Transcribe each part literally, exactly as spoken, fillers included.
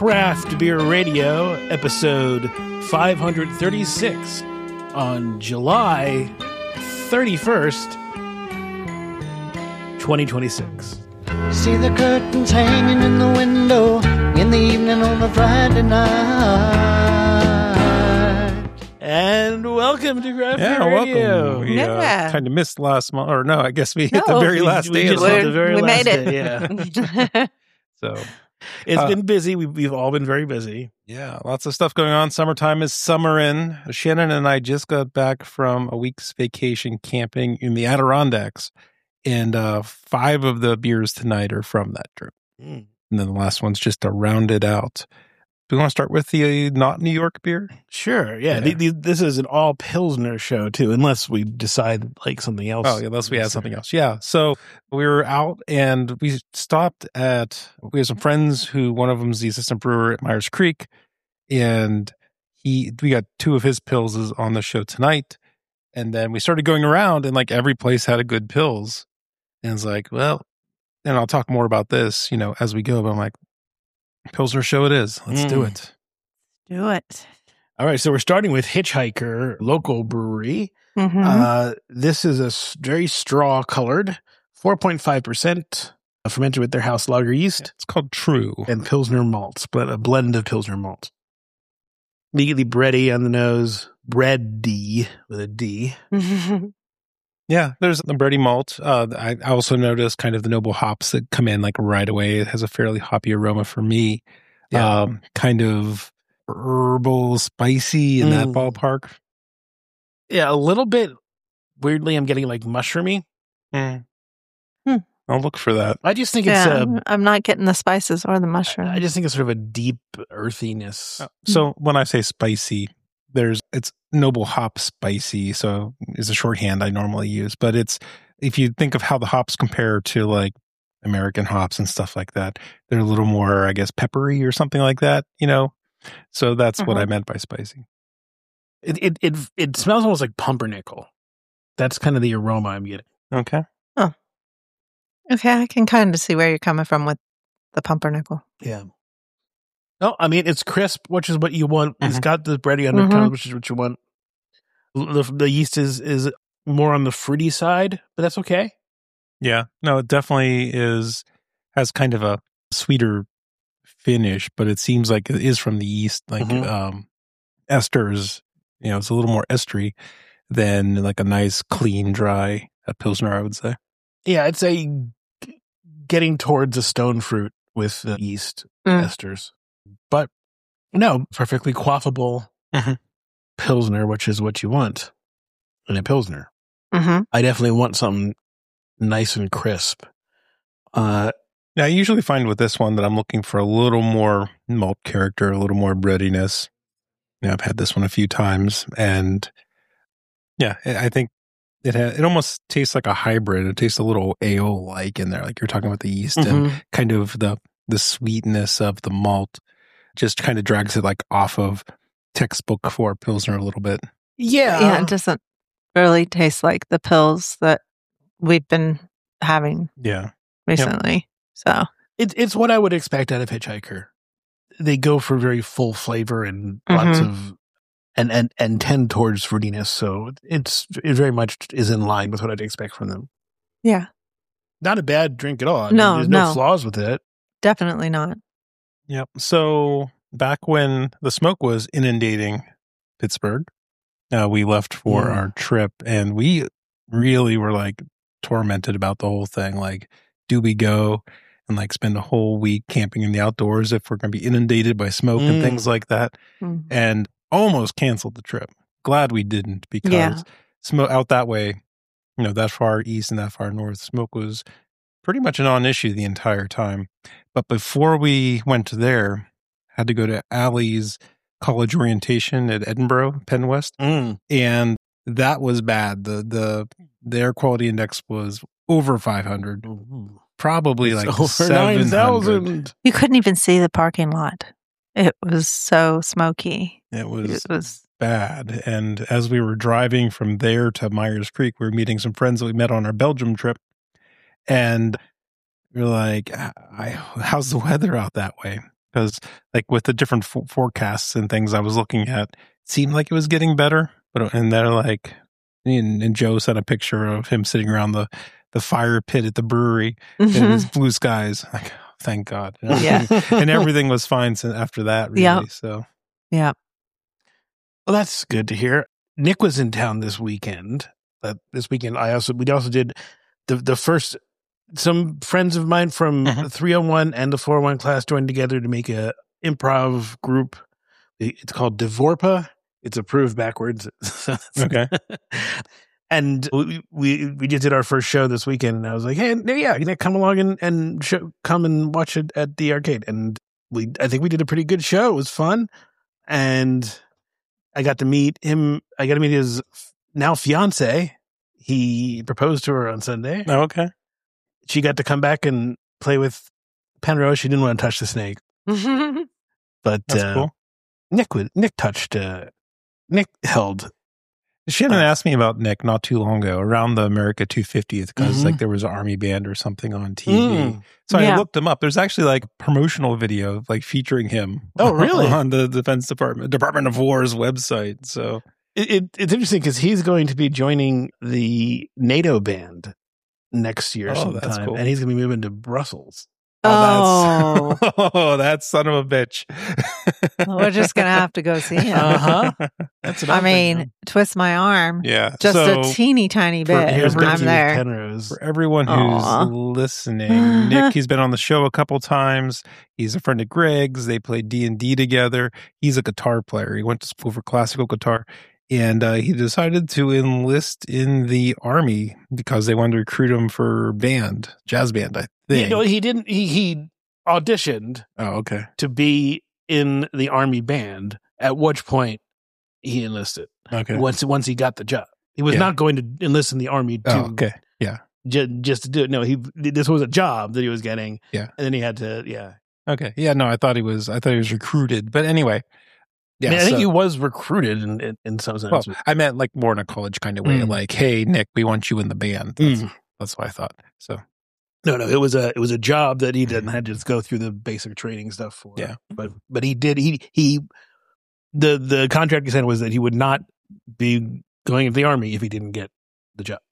Craft Beer Radio, episode five thirty-six, on July thirty-first, twenty twenty-six. See the curtains hanging in the window in the evening on a Friday night. And welcome to Craft yeah, Beer Radio. Welcome. We yeah. uh, kind of missed last month, or no, I guess we hit No, the very We- last we day of just the hit month. the very we last made it. day, yeah. So, It's Uh, been busy. We've, we've all been very busy. yeah, lots of stuff going on. Summertime is summerin'. Shannon and I just got back from a week's vacation camping in the Adirondacks, and uh, five of the beers tonight are from that trip. Mm. And then the last one's just to round it out. Do we want to start with the not New York beer? Sure, yeah. Yeah. The, the, this is an all Pilsner show, too, unless we decide like something else. Oh, yeah, unless we had something else. Yeah. So we were out and we stopped at, we have some friends who, one of them's the assistant brewer at Myers Creek. And he, we got two of his pills on the show tonight. And then we started going around and like every place had a good pills. And it's like, well, and I'll talk more about this, you know, as we go. But I'm like, Pilsner show it is. Let's do Mm. it. Do it. All right, so we're starting with Hitchhiker Local Brewery. Mhm. Uh, this is a s- very straw colored, four point five percent fermented with their house lager yeast It's called True. and Pilsner malts, but a blend of Pilsner malts. Immediately bready on the nose, bready with a D. Yeah, there's the bready malt. Uh, I I also noticed kind of the noble hops that come in like right away. It has a fairly hoppy aroma for me. Yeah. Um, kind of herbal, spicy in that Mm. ballpark. Yeah, a little bit weirdly, I'm getting like mushroomy. Mm. Hmm. I'll look for that. I just think it's yeah, a, I'm not getting the spices or the mushroom. I just think it's sort of a deep earthiness. So when I say spicy, there's it's noble hop spicy. So is a shorthand I normally use, but it's if you think of how the hops compare to like American hops and stuff like that, they're a little more, I guess, peppery or something like that. You know, so that's what Mhm. I meant by spicy. It, it it it smells almost like pumpernickel. That's kind of the aroma I'm getting. Okay. Okay, I can kind of see where you're coming from with the pumpernickel. Yeah. No, I mean it's crisp, which is what you want. It's Mhm. got the bready undertones, Mhm. which is what you want. The, the yeast is is more on the fruity side, but that's okay. Yeah. No, it definitely is has kind of a sweeter finish, but it seems like it is from the yeast. Like Mhm. um esters, you know, it's a little more estery than like a nice, clean, dry uh, Pilsner, I would say. Yeah, I'd say g- getting towards a stone fruit with the yeast Mm. esters, but no, perfectly quaffable Mhm. pilsner, which is what you want in a pilsner. Mm-hmm. I definitely want something nice and crisp. Uh, Yeah, I usually find with this one that I'm looking for a little more malt character, a little more breadiness. Yeah, I've had this one a few times, and yeah, I I think it ha- it almost tastes like a hybrid. It tastes a little ale like in there, like you're talking about the yeast and mhm. kind of the the sweetness of the malt just kind of drags it like off of textbook for Pilsner a little bit. Yeah, Yeah, it doesn't really taste like the pills that we've been having Yeah, recently. So, It, it's what I would expect out of Hitchhiker. They go for very full flavor and lots Mhm. of and, and and tend towards fruitiness. So it's it very much is in line with what I'd expect from them. yeah, Not a bad drink at all. I mean, No, there's no, no. flaws with it. definitely not. yep. So back when the smoke was inundating Pittsburgh, uh, we left for Mm. our trip, and we really were like tormented about the whole thing. Like, do we go and like spend a whole week camping in the outdoors if we're going to be inundated by smoke Mm. and things like that? Mm. And almost canceled the trip. Glad we didn't, because Yeah. smoke out that way, you know, that far east and that far north, smoke was pretty much a non-issue the entire time. But before we went there, had to go to Allie's college orientation at Edinburgh, Penn West, Mm. and that was bad. The the the air quality index was over five hundred, probably like over seven nine hundred. thousand. You couldn't even see the parking lot. It was so smoky. It was It was bad. And as we were driving from there to Myers Creek, we were meeting some friends that we met on our Belgium trip. And we we're like, I, how's the weather out that way? because like with the different f- forecasts and things I was looking at, it seemed like it was getting better. But and they're like, and, and Joe sent a picture of him sitting around the, the fire pit at the brewery Mhm. and his blue skies. Like, oh, thank God. And Yeah. everything, and everything was fine since after that, really. Yeah. So Yeah. Well, that's good to hear. Nick was in town this weekend. Uh, this weekend, I also we also did the the first. Some friends of mine from Mhm. the three oh one and the four oh one class joined together to make a improv group. It's called Devorpa. It's approved backwards. So that's- okay. And we, we we just did our first show this weekend, and I was like, "Hey, yeah, Nick, come along and and show, come and watch it at the arcade." And we, I think we did a pretty good show. It was fun, and I got to meet him. I got to meet his now fiance. He proposed to her on Sunday. Oh, okay. She got to come back and play with Penrose. She didn't want to touch the snake, but That's uh, cool. Nick would Nick touched. Uh, Nick held. Shannon asked me about Nick not too long ago around the America two fiftieth because Mhm. like there was an army band or something on T V. Mm. So I Yeah. looked him up. There's actually like promotional video like featuring him. Oh, really? on the Defense Department, Department of War's website. So It, it, it's interesting because he's going to be joining the NATO band next year Oh, that's sometime, cool. and he's going to be moving to Brussels. Oh, that's oh, that son of a bitch. we're just gonna have to go see him. Uh-huh. That's what I I'm mean, thinking. twist my arm Yeah. just so, a teeny tiny For- bit. here's and Becky I'm with there. Penrose. for everyone who's Aw. listening, Nick, he's been on the show a couple times. He's a friend of Greg's. They played D and D together. He's a guitar player. He went to school for classical guitar. And uh, he decided to enlist in the army because they wanted to recruit him for band, jazz band, I You think. know, he didn't. He, he auditioned oh, okay. to be in the army band. At which point he enlisted. Okay. Once once he got the job, he was Yeah. not going to enlist in the army to Oh, okay. Yeah. ju- just to do it. No, he this was a job that he was getting. Yeah. and then he had to. Yeah, Okay. Yeah. No, I thought he was. I thought he was recruited. But anyway. Yeah. I, mean, I think so- he was recruited in in, in some sense. well, I meant like more in a college kind of way. Mm. Like, hey, Nick, we want you in the band. That's, Mm. that's what I thought. So No, no, it was a it was a job that he didn't have to just go through the basic training stuff for. Yeah. but but he did. He he the the contract he said was that he would not be going into the army if he didn't get the job.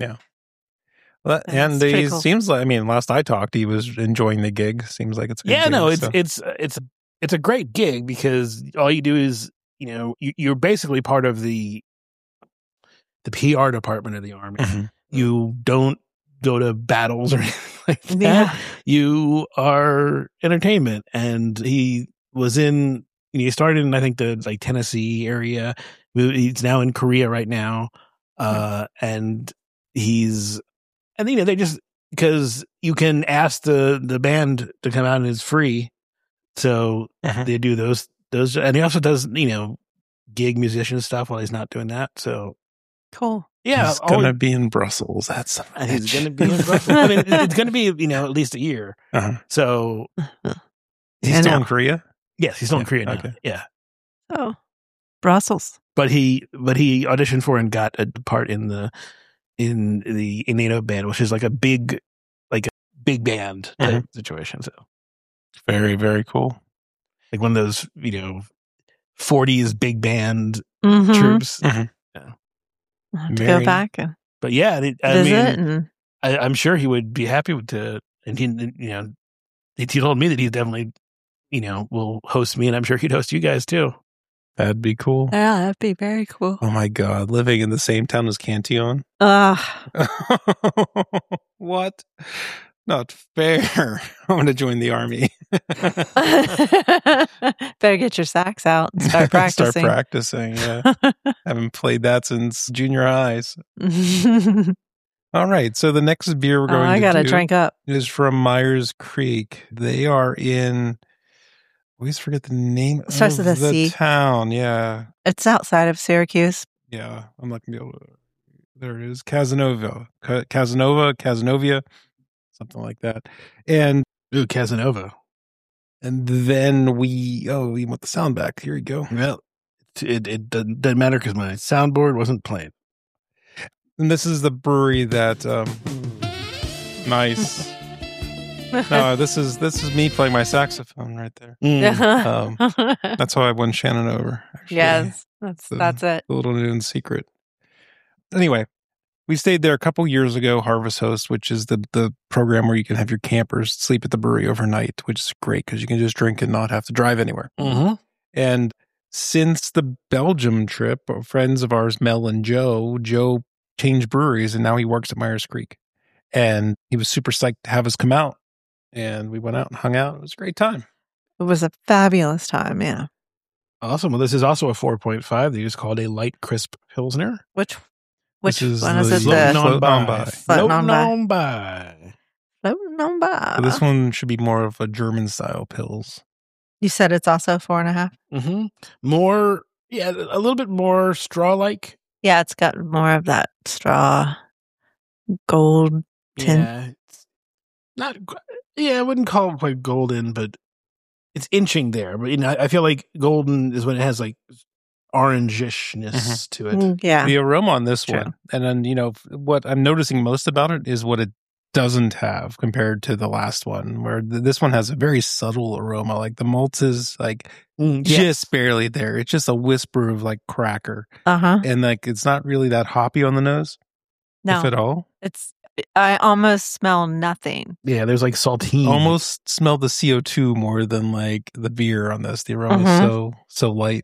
Well, That's and pretty he cool. seems like, I mean, last I talked, he was enjoying the gig. Seems like it's a good Yeah, gig, no, it's so. it's it's it's a great gig because all you do is you know you, you're basically part of the the P R department of the army. Mhm. You don't go to battles or anything like that. Yeah. You are entertainment, and he was in. You know, he started in I think the like Tennessee area. He's now in Korea right now, uh, and he's and you know they just because you can ask the the band to come out and it's free, so Mhm. they do those those, and he also does you know gig musician stuff while he's not doing that. So Cool. yeah, He's all- going to be in Brussels. That's and he's going to be in Brussels. I mean, it's going to be you know at least a year. Uh-huh. So He's I still know. in Korea? yes, he's still in Yeah, Korea now. okay. Yeah, Oh, Brussels. but he but he auditioned for and got a part in the in the in NATO band, which is like a big like a big band type situation. So Very, very cool. like one of those you know forties big band Mm-hmm. troops. Mhm. I'll have to Very- go back and But yeah, it, I visit. mean, and I, I'm sure he would be happy to. And he, you know, he told me that he definitely, you know, will host me, and I'm sure he'd host you guys too. That'd be cool. yeah, that'd be very cool. Oh my God. Living in the same town as Cantillon? Ugh. What? Not fair. I'm going to join the army. Better get your sax out and start practicing. Start practicing. Yeah. Haven't played that since junior highs. oh, All right. So the next beer we're going I to gotta do drink up. is from Myers Creek. They are in, I always forget the name Starts of with a the C. town. Yeah. It's outside of Syracuse. Yeah. I'm not going to be able to. There it is. Casanova. Ca- Casanova, Casanovia, something like that. And Ooh, Casanova. and then we, oh, we want the sound back. Here we go. Well, it it doesn't, doesn't matter because my soundboard wasn't playing. And this is the brewery that, um, nice. No, this is this is me playing my saxophone right there. Mm. Um, That's how I won Shannon over. Actually. Yes, that's The- that's it. The little known secret. Anyway, we stayed there a couple years ago, Harvest Host, which is the, the program where you can have your campers sleep at the brewery overnight, which is great because you can just drink and not have to drive anywhere. Mm-hmm. And since the Belgium trip, friends of ours, Mel and Joe, Joe changed breweries and now he works at Myers Creek. And he was super psyched to have us come out. And we went out and hung out. It was a great time. It was a fabulous time. Yeah. Awesome. Well, this is also a four point five. They just called a light crisp Pilsner. Which which This is one is the it? floating The on- Floating on by. Floating on Floating by. on by. floating on by. So this one should be more of a German style pills. You said it's also four and a half. Mm-hmm. More, yeah, a little bit more straw-like. Yeah, it's got more of that straw gold tint. Yeah, it's not. Yeah, I wouldn't call it quite golden, but it's inching there. But you know, I feel like golden is when it has like orangishness Mhm. to it. Mm, Yeah. The aroma on this True. one, and then, you know, what I'm noticing most about it is what it doesn't have compared to the last one, where th- this one has a very subtle aroma. Like the malt is like Mm, just barely there. It's just a whisper of like cracker. Uh huh. And like it's not really that hoppy on the nose, No, if at all. it's. I almost smell nothing. yeah. There's like saltine. Almost smell the C O two more than like the beer on this. The aroma is Mhm. so so light.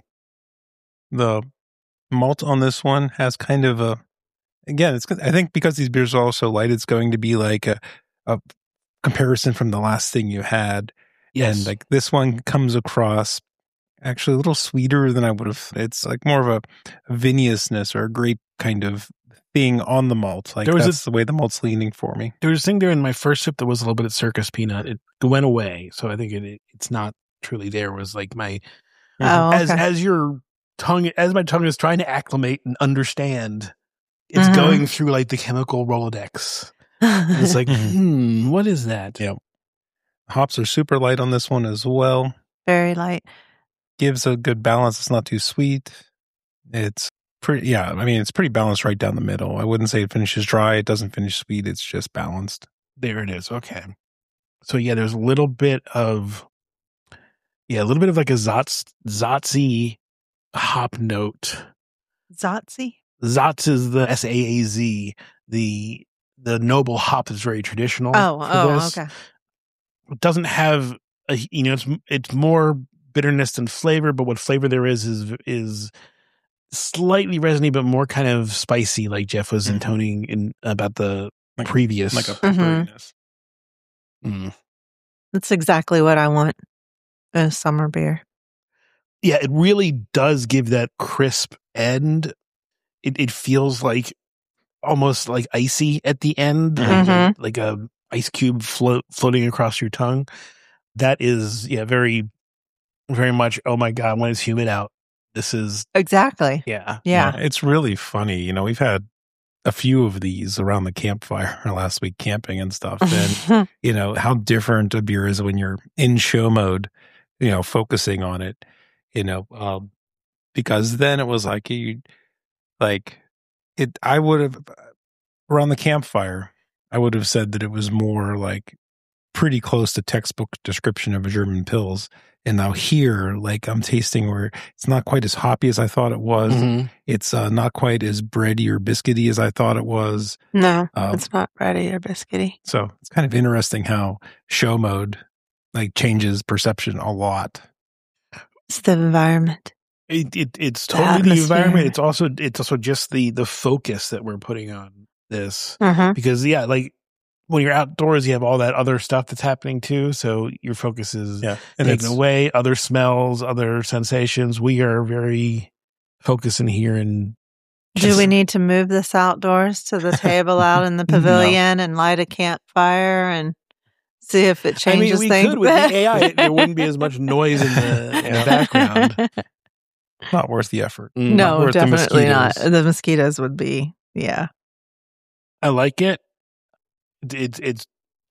The malt on this one has kind of a, again, it's I think because these beers are all so light, it's going to be like a, a comparison from the last thing you had. Yes. And like this one comes across actually a little sweeter than I would have. It's like more of a, a viniousness or a grape kind of thing on the malt. Like There was a- that's the way the malt's leaning for me. there was a thing there in my first sip that was a little bit of circus peanut. It went away, so I think it, it it's not truly there. It was like my Oh, as okay. as your tongue as my tongue is trying to acclimate and understand, it's Mhm. going through like the chemical Rolodex. And it's like, hmm, what is that? Yeah. Hops are super light on this one as well. Very light. Gives a good balance. It's not too sweet. It's pretty, yeah. I mean, it's pretty balanced right down the middle. I wouldn't say it finishes dry. It doesn't finish sweet. It's just balanced. There it is. Okay. So yeah, there's a little bit of yeah, a little bit of like a Zotz Zotzy hop note. Zotzi. Zotz is the S A A Z, the the noble hop that's very traditional. Oh, for oh, this. okay. It doesn't have a, you know, it's it's more bitterness than flavor, but what flavor there is is is slightly resiny, but more kind of spicy, like Jeff was Mhm. intoning in about the Like- previous. Like a Mhm. pepperiness. Mm. That's exactly what I want in a summer beer. Yeah, it really does give that crisp end. It it feels like almost like icy at the end, like, Mhm. a, like a ice cube float floating across your tongue. That is, yeah, very, very much. Oh my god, when it's humid out, this is Exactly. yeah. Yeah. It's really funny. You know, we've had a few of these around the campfire last week camping and stuff. And, you know, how different a beer is when you're in show mode, you know, focusing on it, you know, um, because then it was like, you, like, it, I would have, around the campfire, I would have said that it was more like pretty close to textbook description of a German Pils. And now here, like I'm tasting where it's not quite as hoppy as I thought it was. Mhm. It's uh, not quite as bready or biscuity as I thought it was. No, Um, it's not bready or biscuity. So it's kind of interesting how show mode like changes perception a lot. It's the environment. It, it it's The totally the atmosphere. environment. It's also it's also just the the focus that we're putting on this, Mm-hmm. because yeah, like when you're outdoors, you have all that other stuff that's happening too. So your focus is Yeah. And taken it's, away, other smells, other sensations. We are very focused in here, and Do we need to move this outdoors to the table out in the pavilion and light a campfire and see if it I mean, changes we things? could with the A I. There wouldn't be as much noise in the, in the Yeah. background. not worth the effort. Mm. Not No, worth the definitely not. mosquitoes. The mosquitoes would be, yeah. I like it. It's it's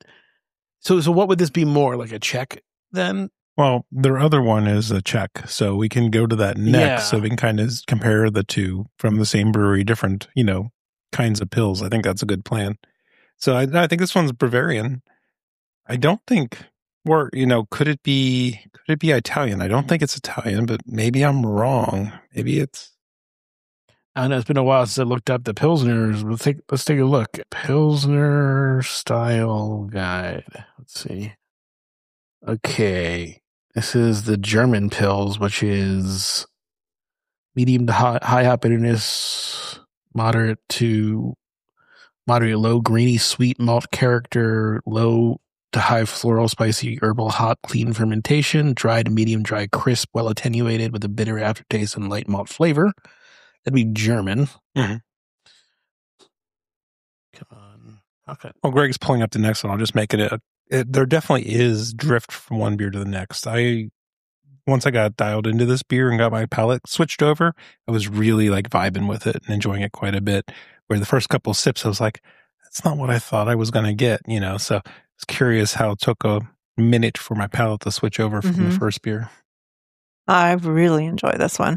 so so. What would this be more like a check then? Well, their other one is a Czech, so we can go to that next. Yeah. So we can kind of compare the two from the same brewery, different, you know, kinds of pills. I think that's a good plan. So I, I think this one's Bavarian. I don't think, or, you know, could it be, could it be Italian? I don't think it's Italian, but maybe I'm wrong. Maybe it's. I know it's been a while since I looked up the Pilsners. Let's take, let's take a look. Pilsner style guide. Let's see. Okay. This is the German Pils, which is medium to high, high hop bitterness, moderate to moderate low greeny sweet malt character, low to high floral spicy herbal hop clean fermentation, dry to medium dry crisp, well attenuated with a bitter aftertaste and light malt flavor. That'd be German. Mm-hmm. Come on. Okay. Well, Greg's pulling up the next one. I'll just make it a. It, there definitely is drift from one beer to the next. I once I got dialed into this beer and got my palate switched over, I was really like vibing with it and enjoying it quite a bit. Where the first couple of sips, I was like, "That's not what I thought I was going to get," you know. So I was curious how it took a minute for my palate to switch over from mm-hmm. the first beer. I really enjoy this one.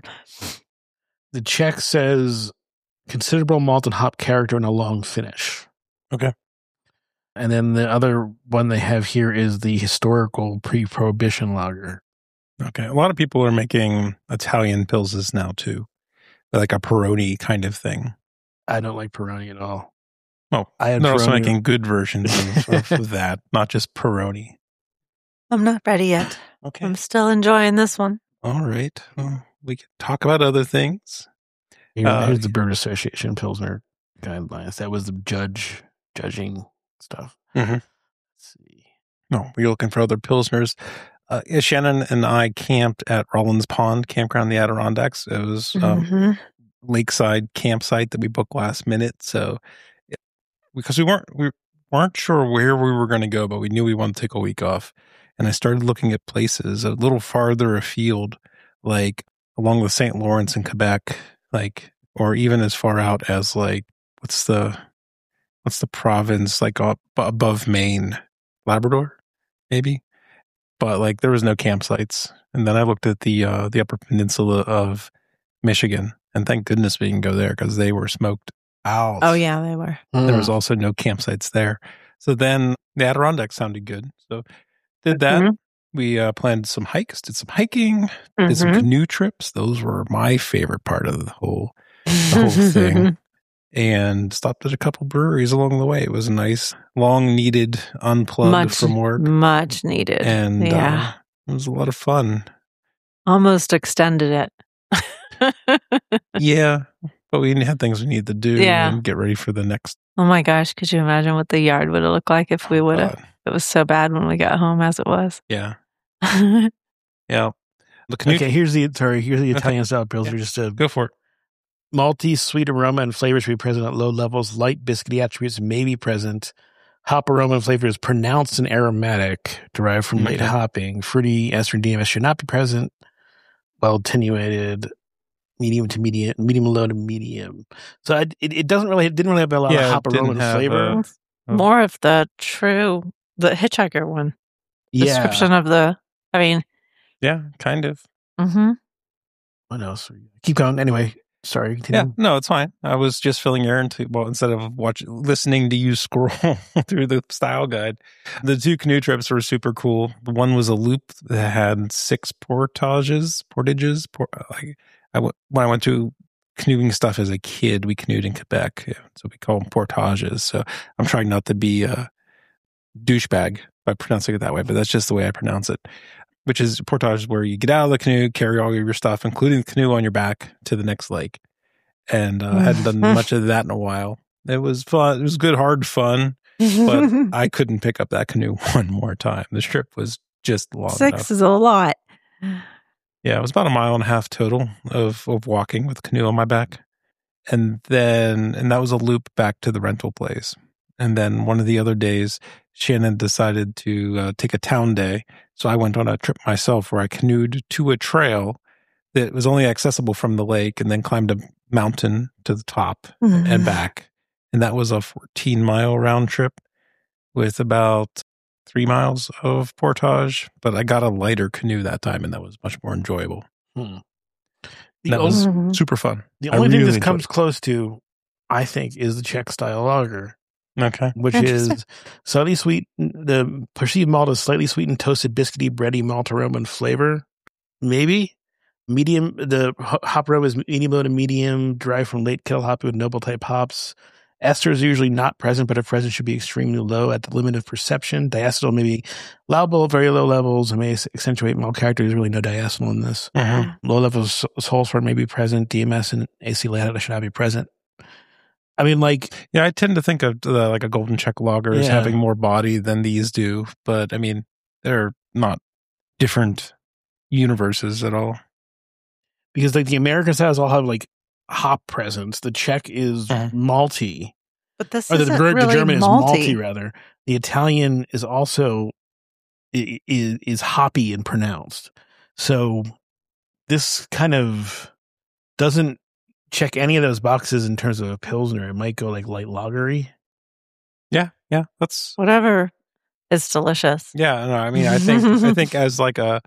The Czech says considerable malt and hop character and a long finish. Okay. And then the other one they have here is the historical pre-prohibition lager. Okay. A lot of people are making Italian pilses now too. Like a Peroni kind of thing. I don't like Peroni at all. Oh, I had they're Peroni also making good versions of, of that, not just Peroni. I'm not ready yet. Okay. I'm still enjoying this one. All right. Well, we can talk about other things. Here, uh, here's the Brewers Association Pilsner guidelines. That was the judge judging stuff. Mm-hmm. Let's see. No, we're looking for other Pilsners. Uh, Shannon and I camped at Rollins Pond Campground, the Adirondacks. It was um, mm-hmm. lakeside campsite that we booked last minute. So, it, because we weren't we weren't sure where we were going to go, but we knew we wanted to take a week off. And I started looking at places a little farther afield, like along the Saint Lawrence in Quebec, like, or even as far out as like, what's the, what's the province, like up above Maine, Labrador, maybe? But like, there was no campsites. And then I looked at the, uh, the Upper Peninsula of Michigan, and thank goodness we can go there because they were smoked out. Oh yeah, they were. Mm. There was also no campsites there. So then the Adirondacks sounded good. So did that. Mm-hmm. We uh, planned some hikes, did some hiking, mm-hmm. did some canoe trips. Those were my favorite part of the whole, the whole thing. And stopped at a couple breweries along the way. It was a nice, long needed unplug much, from work. Much needed. And yeah. uh, it was a lot of fun. Almost extended it. Yeah. But we had things we needed to do yeah. and get ready for the next. Oh my gosh. Could you imagine what the yard would have looked like if we would have? It was so bad when we got home as it was. Yeah. Yeah. The canoe- okay, here's the sorry, here's the Italian okay. style pills. Yeah. Just to go for it. Malty, sweet aroma and flavors to be present at low levels. Light biscuity attributes may be present. Hop aroma and flavor is pronounced and aromatic, derived from late okay. hopping. Fruity ester and D M S should not be present. Well attenuated, medium to medium, medium low to medium. So I, it it doesn't really it didn't really have a lot yeah, of hop aroma and flavor. A, oh. More of the true the hitchhiker one. Yeah. Description of the. I mean. Yeah, kind of. Mm-hmm. What else? Keep going. Anyway, sorry. Continue. Yeah, no, it's fine. I was just filling air into, well, instead of watch, listening to you scroll through the style guide. The two canoe trips were super cool. One was a loop that had six portages, portages. Port, like I went, when I went to canoeing stuff as a kid, we canoed in Quebec, so we call them portages. So I'm trying not to be a douchebag by pronouncing it that way, but that's just the way I pronounce it. Which is portage is where you get out of the canoe, carry all your stuff, including the canoe on your back to the next lake. And uh, I hadn't done much of that in a while. It was fun. It was good, hard fun, but I couldn't pick up that canoe one more time. The trip was just long Six enough. is a lot. Yeah, it was about a mile and a half total of, of walking with the canoe on my back. And then, and that was a loop back to the rental place. And then one of the other days, Shannon decided to uh, take a town day. So I went on a trip myself where I canoed to a trail that was only accessible from the lake and then climbed a mountain to the top mm-hmm. and back. And that was a fourteen mile round trip with about three miles of portage. But I got a lighter canoe that time and that was much more enjoyable. Hmm. That only, was super fun. The I only really thing this comes it. close to, I think, is the Czech style lager. Okay. which is slightly sweet. The perceived malt is slightly sweetened, toasted, biscuity, bready malt aroma and flavor. Maybe medium. The ho- hop aroma is medium low to medium, derived from late kettle hoppy with noble type hops. Ester is usually not present, but if present, should be extremely low at the limit of perception. Diacetyl may be allowable at very low levels and may accentuate malt character. There's really no diacetyl in this. Mm-hmm. Low levels of sulfur may be present. D M S and A C latte should not be present. I mean, like, Yeah, I tend to think of the, like a golden check lager as Yeah. having more body than these do, but I mean, they're not different universes at all. because like the American styles all have like hop presence. The Czech is Uh-huh. malty, But this or the, isn't the really German malty. is malty rather. The Italian is also i- is is hoppy and pronounced. So this kind of doesn't check any of those boxes in terms of a pilsner. It might go like light lagery. Yeah, yeah, that's Whatever is delicious. yeah. No, I mean, I think I think as like a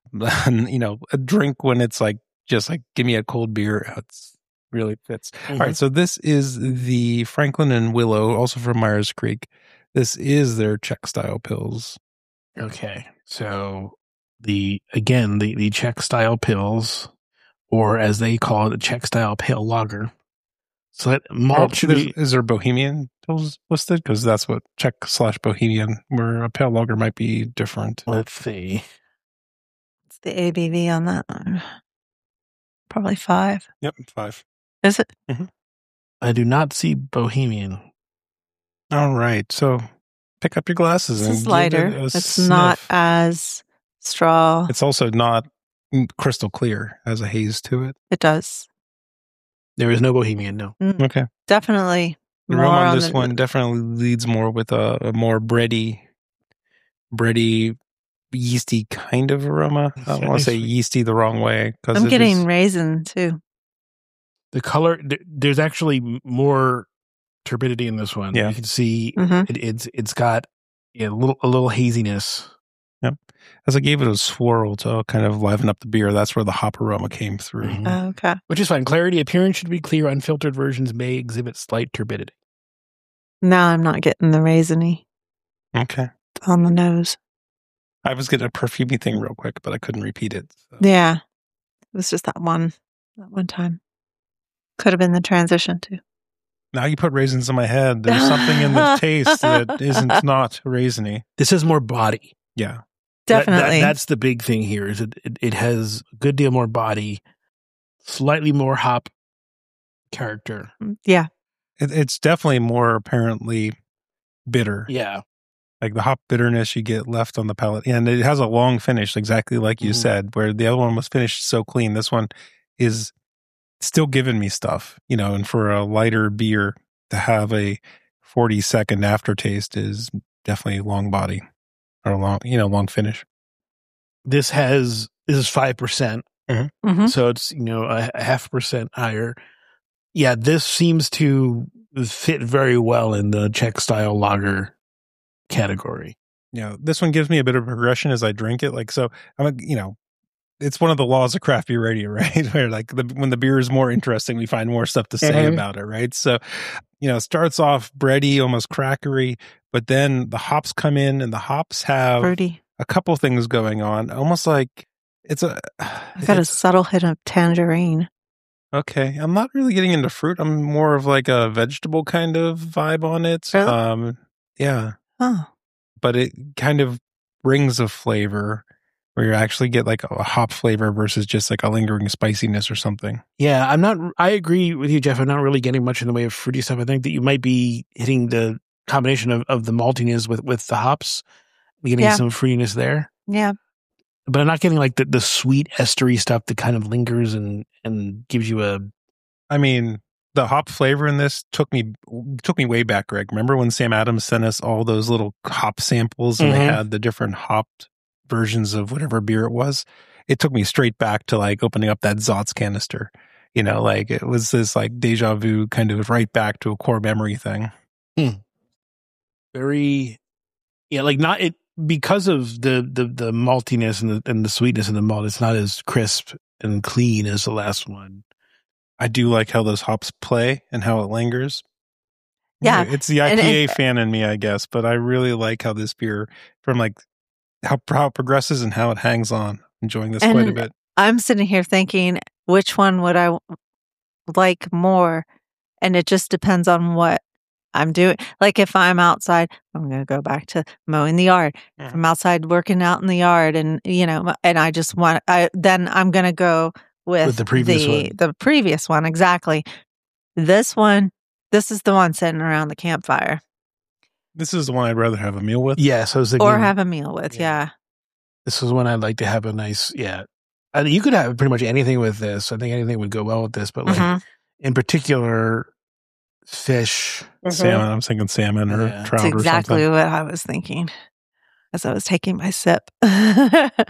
you know a drink when it's like just like give me a cold beer, it's really fits. All right, so this is the Franklin and Willow, also from Myers Creek. This is their Czech style pills. Okay, so the again the the Czech style pills, or as they call it, the Czech style pale lager. So that malt should There's- be is there Bohemian pills listed? Because that's what Czech slash Bohemian, where a pale lager might be different. let's see. What's the A B V on that one? Probably five. Yep, five. Is it? I do not see Bohemian. All right, so pick up your glasses This and is give lighter. it a It's not sniff. as straw. It's also not crystal clear. Has a haze to it. It does. There is no Bohemian, no. Okay. Definitely The more aroma on on this the, one definitely leads more with a, a more bready, bready, yeasty kind of aroma. I don't want to say Certainly sweet. yeasty the wrong way because I'm getting raisin too. The color, th- there's actually more turbidity in this one. Yeah. You can see Mhm. it, it's it's got yeah, a little a little haziness. as I gave it a swirl to kind of liven up the beer. That's where the hop aroma came through. Mhm. Oh, okay. Which is fine. Clarity appearance should be clear. Unfiltered versions may exhibit slight turbidity. Now I'm not getting the raisiny Okay. on the nose. I was getting a perfumey thing real quick, but I couldn't repeat it. so. Yeah. It was just that one that one time. Could have been the transition too. Now you put raisins in my head. There's something in the taste that isn't not raisiny. This has more body. Yeah. That- that- Definitely. that's the big thing here. Is it, it it has a good deal more body, slightly more hop character. yeah. It, it's definitely more apparently bitter. Yeah. Like the hop bitterness you get left on the palate. And it has a long finish, exactly like you Mhm. said, where the other one was finished so clean. This one is still giving me stuff, you know, and for a lighter beer to have a forty second aftertaste is definitely long body or long, you know, long finish. This has this is five percent, hmm so it's you know a, a half percent higher. Yeah, this seems to fit very well in the Czech style lager category. Yeah. This one gives me a bit of progression as I drink it. Like, so I'm, you know, it's one of the laws of craft beer radio, right? Where like the, when the beer is more interesting, we find more stuff to say Mhm. about it, right? So, you know, it starts off bready, almost crackery, but then the hops come in and the hops have Fruity. a couple things going on, almost like it's a, I've got a it's- subtle hit of tangerine. okay. I'm not really getting into fruit. I'm more of like a vegetable kind of vibe on it. Really? Um, yeah. Oh. But it kind of brings a flavor where you actually get like a hop flavor versus just like a lingering spiciness or something. Yeah, I'm not. I agree with you, Jeff. I'm not really getting much in the way of fruity stuff. I think that you might be hitting the combination of, of the maltiness with, with the hops, getting Yeah. some fruitiness there. Yeah. But I'm not getting like the, the sweet estery stuff that kind of lingers and, and gives you a I mean, the hop flavor in this took me took me way back, Greg. Remember when Sam Adams sent us all those little hop samples and they Mhm. had the different hopped versions of whatever beer it was? It took me straight back to like opening up that Zotz canister. You know, like it was this like deja vu kind of right back to a core memory thing. very, yeah, like not it because of the, the, the maltiness and the, and the sweetness of the malt. It's not as crisp and clean as the last one. I do like how those hops play and how it lingers. Yeah. It's the I P A And- and- fan in me, I guess, but I really like how this beer, from like how, how it progresses and how it hangs on. Enjoying this And- quite a bit. I'm sitting here thinking, which one would I like more? And it just depends on what I'm doing. Like if I'm outside, I'm going to go back to mowing the yard. If I'm outside working out in the yard, and you know, and I just want, I then I'm going to go with, With the previous the, one. the previous one. Exactly. This one, this is the one sitting around the campfire This is the one I'd rather have a meal with. Yes, I was thinking. or have a meal with. Yeah. Yeah. This is one I'd like to have a nice, yeah. I mean, you could have pretty much anything with this. I think anything would go well with this, but like Mhm. in particular, fish. Salmon. I'm thinking salmon or Yeah. trout That's exactly or something. what I was thinking as I was taking my sip. It's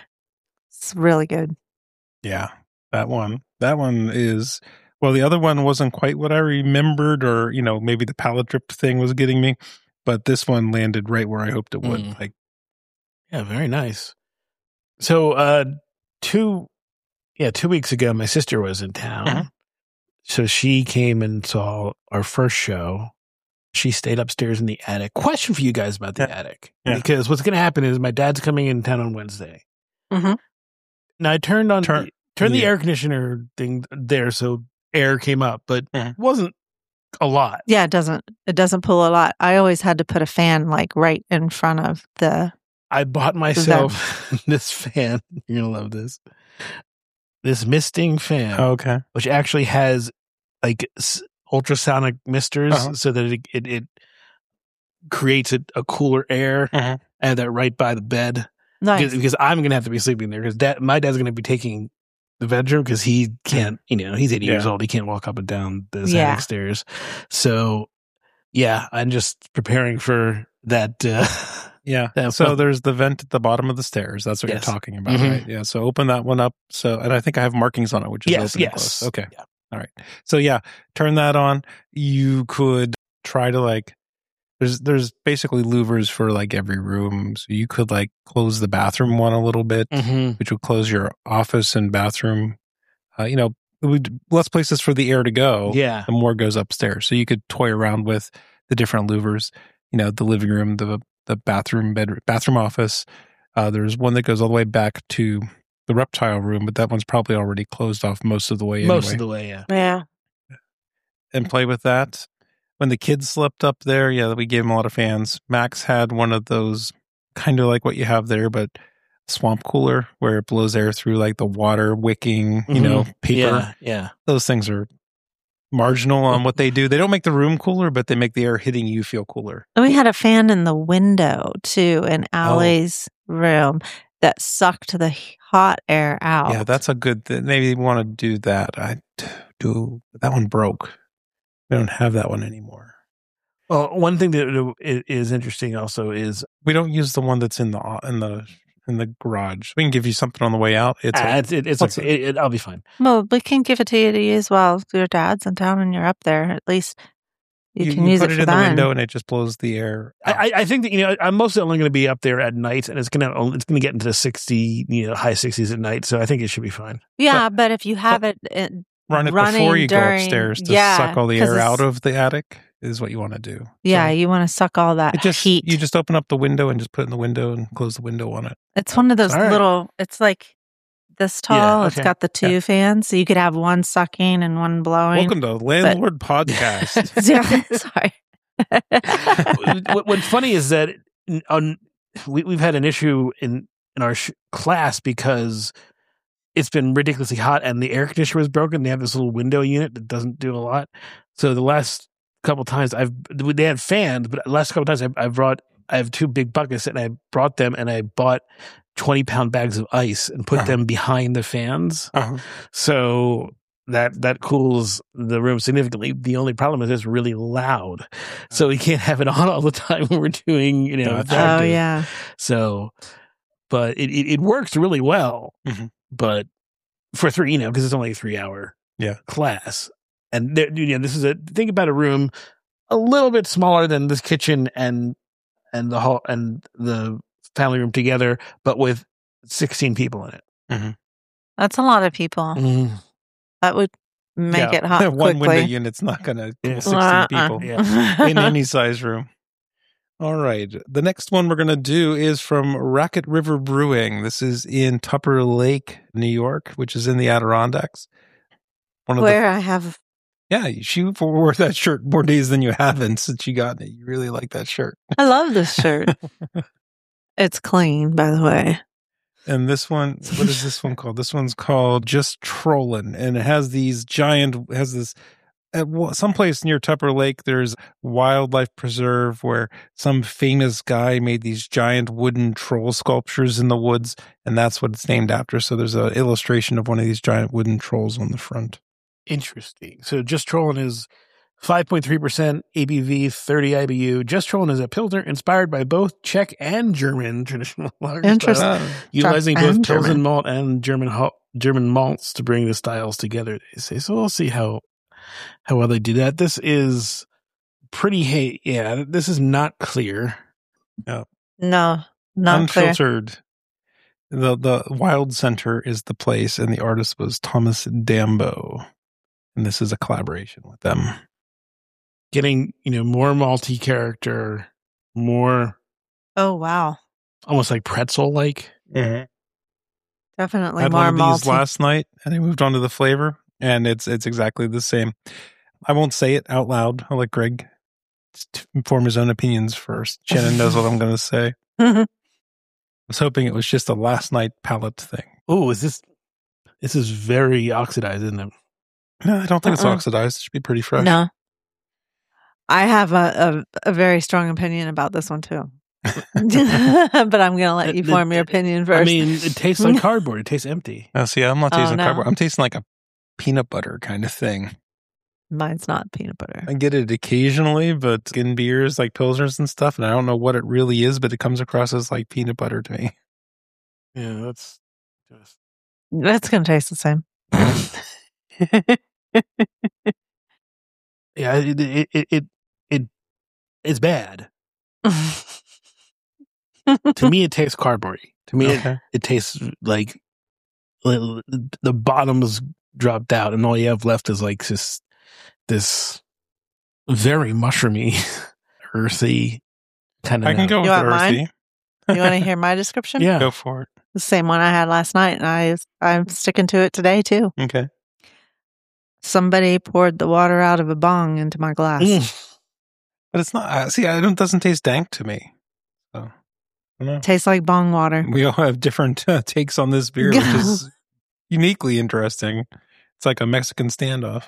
really good. Yeah, that one. That one is, well, the other one wasn't quite what I remembered, or, you know, maybe the palate drip thing was getting me, but this one landed right where I hoped it would. Mm. Like, Yeah, very nice. So, uh, two, yeah, two weeks ago, my sister was in town. Mhm. So she came and saw our first show. She stayed upstairs in the attic. Question for you guys about the Yeah. attic. Yeah. Because what's going to happen is my dad's coming in town on Wednesday. Mhm. Now I turned on, Turn- the, turned the yeah. air conditioner thing there so air came up, but Mhm. it wasn't a lot. Yeah, it doesn't it doesn't pull a lot. I always had to put a fan like right in front of the I bought myself this fan. You're going to love this. This misting fan. okay. Which actually has like s- ultrasonic misters Uh-huh. so that it it, it creates a, a cooler air. Mhm. I have that right by the bed nice. because, because I'm gonna have to be sleeping there because dad, my dad's gonna be taking the bedroom because he can't, you know, he's eighty years Yeah. old. He can't walk up and down the Yeah. attic stairs. So yeah, I'm just preparing for that. Uh, Yeah. Yeah, So well- there's the vent at the bottom of the stairs. That's what Yes. you're talking about, Mhm. right? Yeah. So open that one up. So, and I think I have markings on it, which is yes, open and yes. close. Okay. Yeah. All right. So yeah, turn that on. You could try to like, there's, there's basically louvers for like every room. So you could like close the bathroom one a little bit, Mm-hmm. which would close your office and bathroom. Uh, you know, it would less places for the air to go. Yeah. The more goes upstairs. So you could toy around with the different louvers, you know, the living room, the the bathroom, bedroom, bathroom office. Uh, there's one that goes all the way back to the reptile room, but that one's probably already closed off most of the way anyway. Most of the way, yeah. Yeah. And play with that. When the kids slept up there, yeah, we gave them a lot of fans. Max had one of those kind of like what you have there, but swamp cooler where it blows air through like the water wicking, you know, paper. Yeah, yeah. Those things are marginal on what they do. They don't make the room cooler, but they make the air hitting you feel cooler. And we had a fan in the window too in Oh. Allie's room that sucked the hot air out. Yeah, that's a good thing. Maybe you want to do that. I do. That one broke. We don't have that one anymore. Well, one thing that is interesting also is We don't use the one that's in the in the in the garage. We can give you something on the way out. It's ah, a, it's, it, it's what's okay. It, it, I'll be fine. Well, we can give it to you to use while your dad's in town and you're up there. At least you, you, can you use put it it for in the then. window and it just blows the air out. I, I- I think that, you know, I'm mostly only going to be up there at night, and it's going to it's going to get into the sixty, you know, high sixties at night. So I think it should be fine. Yeah, but if you have it, it Run it running before you go during- upstairs to yeah, suck all the 'cause air it's- out of the attic is what you want to do. yeah, So you want to suck all that it just heat. you just open up the window and just put it in the window and close the window on it. It's one of those All right. little. It's like this tall. It's okay. got the two fans, so you could have one sucking and one blowing. Welcome to Landlord Podcast. Yeah, sorry. what, what's funny is that on, we, we've had an issue in in our sh- class because it's been ridiculously hot and the air conditioner was broken. They have this little window unit that doesn't do a lot. So the last couple times I've they had fans, but the last couple times I, I brought I have two big buckets and I brought them and I bought twenty pound bags of ice and put Uh-huh. them behind the fans. Uh-huh. So that that cools the room significantly. The only problem is it's really loud, so we can't have it on all the time when we're doing, you know. Gotcha. Oh active. yeah. So, but it, it it works really well. Mhm. But for three, you know, because it's only a three hour Yeah. class, and there, you know, this is a think about a room a little bit smaller than this kitchen and and the hall and the family room together, but with sixteen people in it. That's a lot of people. Mm. That would make Yeah, it hot one window quickly. unit's not going to Yeah. cool sixteen Uh-uh. people Yeah. in any size room. All right. The next one we're going to do is from Racket River Brewing. This is in Tupper Lake, New York, which is in the Adirondacks. One of Where the, I have, yeah, she wore that shirt more days than you haven't since you got it. You really like that shirt. I love this shirt. It's clean, by the way. And this one, what is this one called? This one's called Just Trollin', and it has these giant, has this, at someplace near Tupper Lake, there's wildlife preserve where some famous guy made these giant wooden troll sculptures in the woods, and that's what it's named after. So there's an illustration of one of these giant wooden trolls on the front. Interesting. So Just Trollin' is five point three percent A B V, thirty I B U. Just Trollin' is a Pilsner inspired by both Czech and German traditional lager Interesting. styles, utilizing Czech both and Pilsen German. malt and German ho- German malts to bring the styles together, they say. So we'll see how how well they do that. This is pretty, hey, yeah, this is not clear. No, not clear. Unfiltered. The the Wild Center is the place, and the artist was Thomas Dambo. And this is a collaboration with them. Getting, you know, more malty character, more Oh, wow. almost like pretzel-like. Definitely I had more one of these malty. last night, and I moved on to the flavor, and it's it's exactly the same. I won't say it out loud. I'll let Greg just form his own opinions first. Shannon knows what I'm going to say. I was hoping it was just a last night palate thing. Oh, is this, this is very oxidized, isn't it? No, I don't think it's Uh-uh. oxidized. It should be pretty fresh. No. I have a, a, a very strong opinion about this one, too. But I'm going to let you The- form your the- opinion first. I mean, it tastes like cardboard. It tastes empty. Oh, see, I'm not Oh, tasting no. cardboard. I'm tasting like a peanut butter kind of thing. Mine's not peanut butter. I get it occasionally, but in beers like Pilsners and stuff, and I don't know what it really is, but it comes across as like peanut butter to me. Yeah, that's just. It's going to taste the same. Yeah, it it it it, it it's bad. To me, it tastes cardboardy. To me, it, Okay. it tastes like li- the bottom is dropped out, and all you have left is like this this very mushroomy, earthy kind of. I can go with You want mine? earthy. You want to hear my description? Yeah, Go for it. The same one I had last night, and I, I'm sticking to it today, too. Okay. Somebody poured the water out of a bong into my glass. Mm. But it's not, uh, see, I don't, it doesn't taste dank to me. So, I don't know. Tastes like bong water. We all have different uh, takes on this beer, which is uniquely interesting. It's like a Mexican standoff.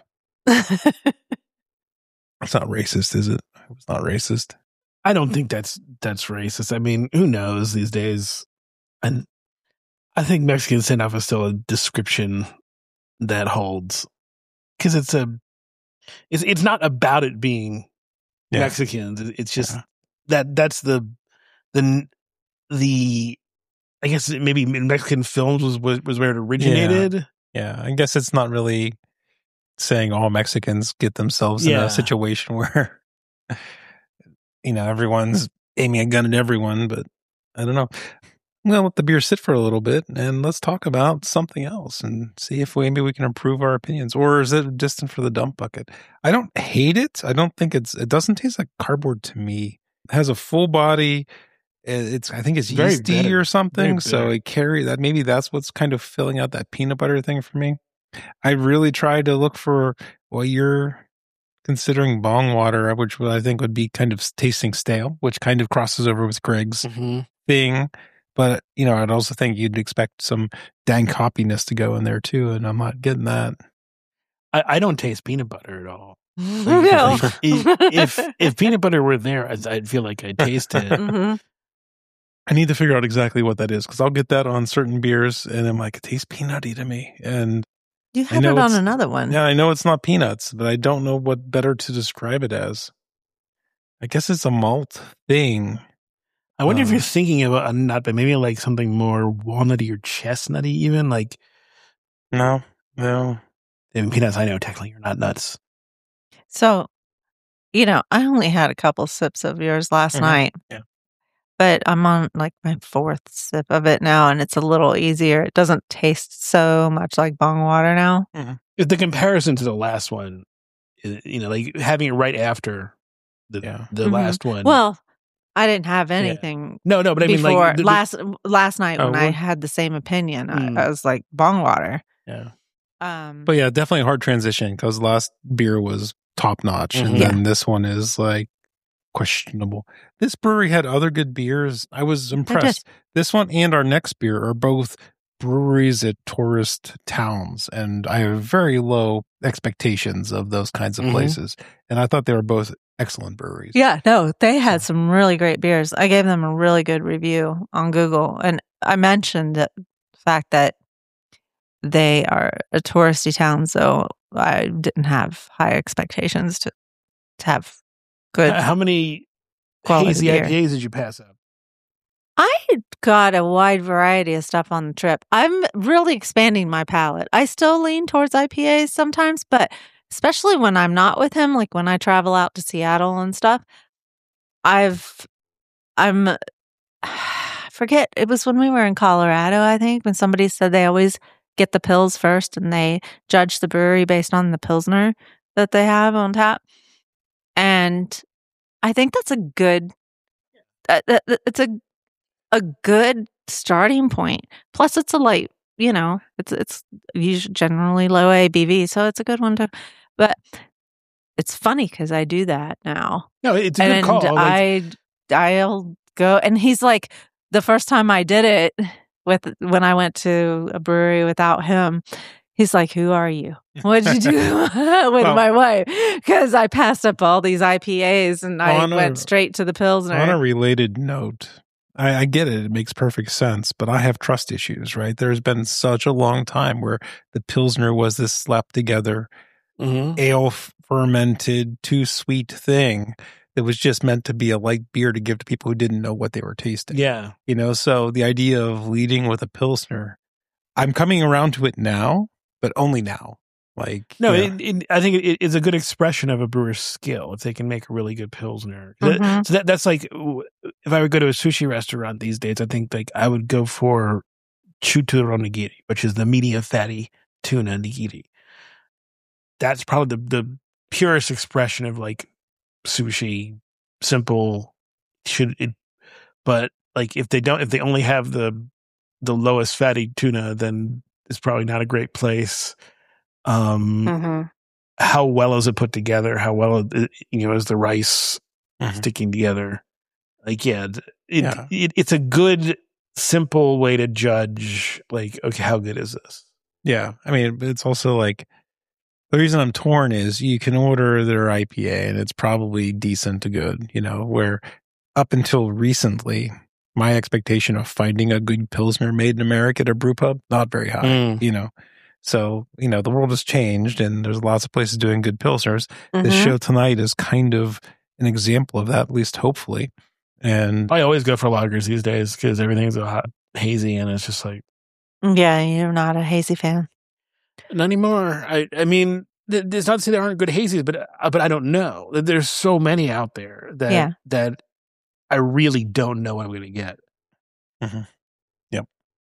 It's not racist, is it? It's not racist. I don't think that's that's racist. I mean, who knows these days? And I think Mexican standoff is still a description that holds because it's a it's it's not about it being Yeah. Mexicans. It- It's just Yeah. that that's the the the I guess maybe in Mexican films was was, was where it originated. Yeah, I guess it's not really saying all Mexicans get themselves in Yeah. a situation where, you know, everyone's aiming a gun at everyone, but I don't know. We'll let the beer sit for a little bit and let's talk about something else and see if maybe we can improve our opinions. Or is it distant for the dump bucket? I don't hate it. I don't think it's, it doesn't taste like cardboard to me. It has a full body. It's, I think it's Very yeasty bitter. or something. Very So bitter. it carry that. Maybe that's what's kind of filling out that peanut butter thing for me. I really tried to look for what you're considering bong water, which I think would be kind of tasting stale, which kind of crosses over with Greg's Mm-hmm. thing. But, you know, I'd also think you'd expect some dank hoppiness to go in there too. And I'm not getting that. I, I don't taste peanut butter at all. No. Like, if if peanut butter were there, I'd, I'd feel like I taste it. Mhm. I need to figure out exactly what that is because I'll get that on certain beers and I'm like, it tastes peanutty to me. And You I had know it on it's- another one. yeah, I know it's not peanuts, but I don't know what better to describe it as. I guess it's a malt thing. I wonder if Uh, you're thinking about a nut, but maybe like something more walnutty or chestnutty, even like No, no. I mean, peanuts. I know technically you're not nuts. So, you know, I only had a couple sips of yours last Mhm. night. Yeah. but I'm on like my fourth sip of it now, and it's a little easier. It doesn't taste so much like bong water now. Mm-hmm. The comparison to the last one, you know, like having it right after the yeah. the mm-hmm. last one. Well, I didn't have anything. Yeah. No, no, but I mean, before. like the, the, last last night oh, when what? I had the same opinion, Mm. I, I was like bong water. Yeah. Um, but yeah, definitely a hard transition because the last beer was top notch, mm-hmm. and yeah. then this one is like questionable. This brewery had other good beers. I was impressed. This one and our next beer are both breweries at tourist towns, and I have very low expectations of those kinds of mm-hmm. places. And I thought they were both excellent breweries. Yeah, no, they had some really great beers. I gave them a really good review on Google, and I mentioned the fact that they are a touristy town, so I didn't have high expectations to to have good. How many hazy beer. I P As did you pass up? I got a wide variety of stuff on the trip. I'm really expanding my palate. I still lean towards I P As sometimes, but especially when I'm not with him, like when I travel out to Seattle and stuff, I've, I'm, I forget, it was when we were in Colorado, I think, when somebody said they always get the pills first and they judge the brewery based on the Pilsner that they have on tap. And I think that's a good, uh, it's a, a good starting point. Plus, it's a light, you know, it's it's usually generally low A B V, so it's a good one to. But it's funny because I do that now. No, it's a and good call. I I'll go, and he's like, the first time I did it with when I went to a brewery without him. He's like, who are you? What did you do with well, my wife? Because I passed up all these I P As and I went a, straight to the Pilsner. On a related note, I, I get it. It makes perfect sense, but I have trust issues, right? There's been such a long time where the Pilsner was this slapped together, mm-hmm. ale fermented, too sweet thing that was just meant to be a light beer to give to people who didn't know what they were tasting. Yeah. You know, so the idea of leading with a Pilsner, I'm coming around to it now, but only now. Like no, you know. it, it, I think it, it's a good expression of a brewer's skill if they can make a really good Pilsner. Mm-hmm. So that, that's like if I would go to a sushi restaurant these days, I think like I would go for chuturo nigiri, which is the medium fatty tuna nigiri. That's probably the, the purest expression of like sushi, simple. Should it, but like if they don't, if they only have the the lowest fatty tuna, then it's probably not a great place. Um, mm-hmm. How well is it put together? How well, it, you know, is the rice mm-hmm. sticking together? Like, yeah, it, yeah. It, it's a good, simple way to judge, like, okay, how good is this? Yeah. I mean, it's also like, the reason I'm torn is you can order their I P A and it's probably decent to good, you know, where up until recently, my expectation of finding a good Pilsner made in America at a brew pub, not very high, mm. you know. So, you know, the world has changed and there's lots of places doing good Pilsners. Mm-hmm. This show tonight is kind of an example of that, at least hopefully. And I always go for lagers these days because everything's a hot, hazy and it's just like. Yeah, you're not a hazy fan. Not anymore. I, I mean, th- it's not to say there aren't good hazies, but uh, but I don't know. There's so many out there that yeah. that I really don't know what I'm going to get. Mm-hmm. Yep.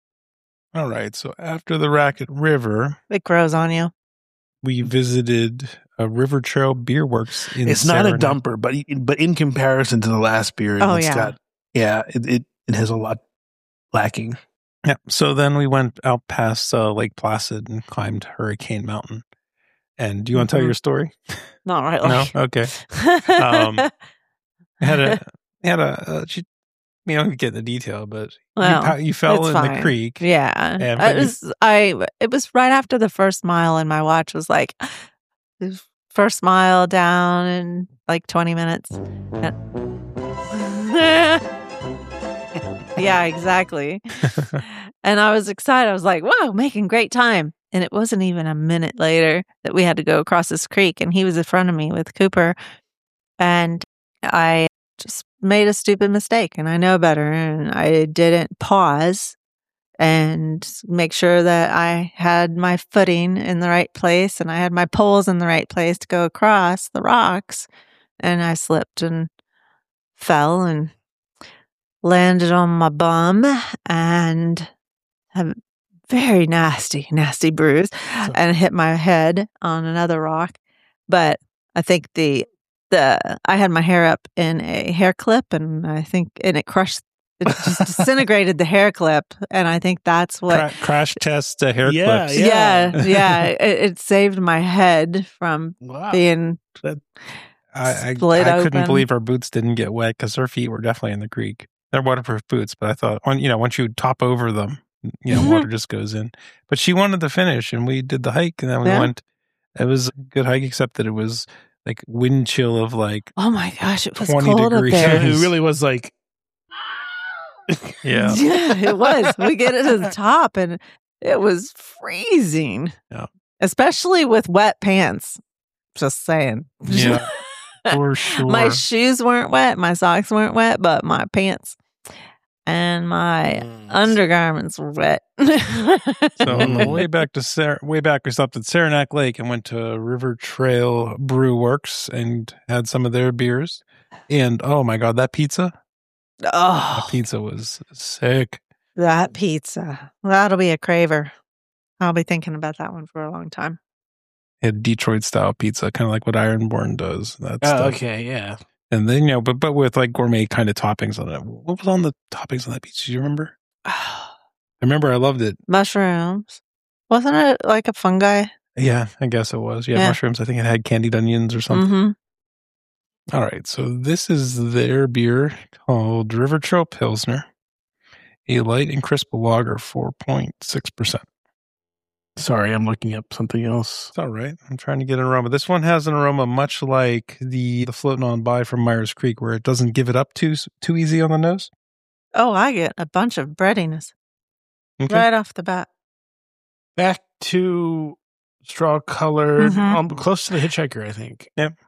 All right. So after the Racket River, it grows on you. We visited a River Trail Beer Works. In it's Saranac. not a dumper, but but in comparison to the last beer, oh it's yeah, got, yeah, it, it it has a lot lacking. Yeah. So then we went out past uh, Lake Placid and climbed Hurricane Mountain. And do you want to mm-hmm. tell your story? Not really. No. Okay. um, had a had a uh, she. You don't get the detail, but well, you, you fell in fine. the creek. Yeah, and it was I. It was right after the first mile, and my watch was like, first mile down in like twenty minutes. Yeah, exactly. And I was excited. I was like, "Wow, making great time!" And it wasn't even a minute later that we had to go across this creek, and he was in front of me with Cooper, and I just made a stupid mistake, and I know better, and I didn't pause and make sure that I had my footing in the right place and I had my poles in the right place to go across the rocks, and I slipped and fell and landed on my bum and have a very nasty, nasty bruise So- and hit my head on another rock. But I think the the I had my hair up in a hair clip, and I think and it crushed. It just disintegrated the hair clip, and I think that's what. Cra- crash test uh, hair Yeah, clips. yeah. Yeah, yeah. It, it saved my head from Wow. being I, I, split I couldn't open. believe our boots didn't get wet because her feet were definitely in the creek. They're waterproof boots, but I thought, when, you know, once you top over them, you know, Mhm. water just goes in. But she wanted to finish, and we did the hike, and then we Yeah. went. It was a good hike, except that it was like wind chill of like, Oh my gosh, it was twenty cold degrees. up there. It really was like, yeah, Yeah, it was. We get it to the top and it was freezing. Yeah. Especially with wet pants. Just saying. yeah, for sure. My shoes weren't wet, my socks weren't wet, but my pants and my Mm. undergarments were wet. So on the way back to Sar- way back, we stopped at Saranac Lake and went to River Trail Brew Works and had some of their beers. And oh my god, that pizza! Oh, That pizza was sick. that pizza. That'll be a craver. I'll be thinking about that one for a long time. It had Detroit style pizza, kind of like what Ironborn does. That oh, stuff. okay, yeah. And then you know, but but with like gourmet kind of toppings on it. What was on the toppings on that pizza? Do you remember? I remember I loved it. Mushrooms. Wasn't it like a fungi? Yeah, I guess it was. Yeah, Yeah. mushrooms. I think it had candied onions or something. Mm-hmm. All right, so this is their beer called River Trail Pilsner, a light and crisp lager, four point six percent. Sorry, I'm looking up something else. It's all right. I'm trying to get an aroma. This one has an aroma much like the the floating on by from Myers Creek, where it doesn't give it up too too easy on the nose. Oh, I get a bunch of breadiness Okay. right off the bat. Back to straw colored, Mhm. um, close to the Hitchhiker, I think.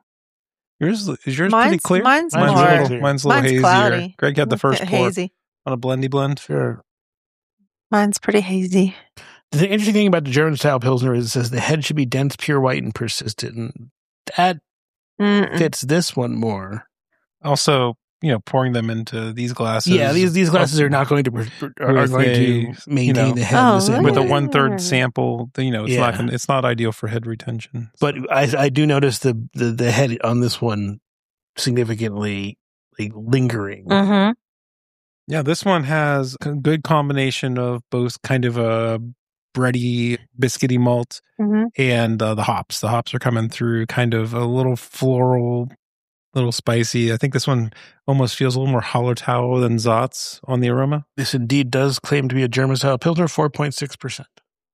Yours is yours Mine's- pretty clear. mine's mine's more- a little, mine's a little Mine's hazier. cloudy. Greg had the first Bit pour hazy. on a blendy blend. Sure. Mine's pretty hazy. The interesting thing about the German style Pilsner is it says the head should be dense, pure white, and persistent. And that Mm-mm. fits this one more. Also, you know, pouring them into these glasses. Yeah, these these glasses are not going to are, are With going a, to you maintain know, the head Oh, the same with a way. one Mm. third sample. You know, it's not Yeah. gonna, it's not ideal for head retention. But I I do notice the, the the head on this one significantly like lingering. Mm-hmm. Yeah, this one has a good combination of both kind of a bready, biscuity malt Mm-hmm. and uh, the hops. The hops are coming through kind of a little floral, little spicy. I think this one almost feels a little more Hallertau than Zatz on the aroma. This indeed does claim to be a German style Pilsner, four point six percent.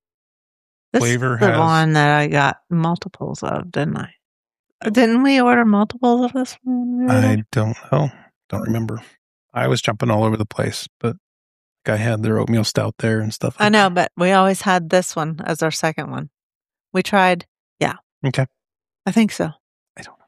This Flavor is the has- one that I got multiples of, didn't I? Didn't we order multiples of this one? when we were there? I don't know. Don't remember. I was jumping all over the place, but I had their oatmeal stout there and stuff. I like know, but we always had this one as our second one. We tried, yeah. Okay. I think so. I don't know.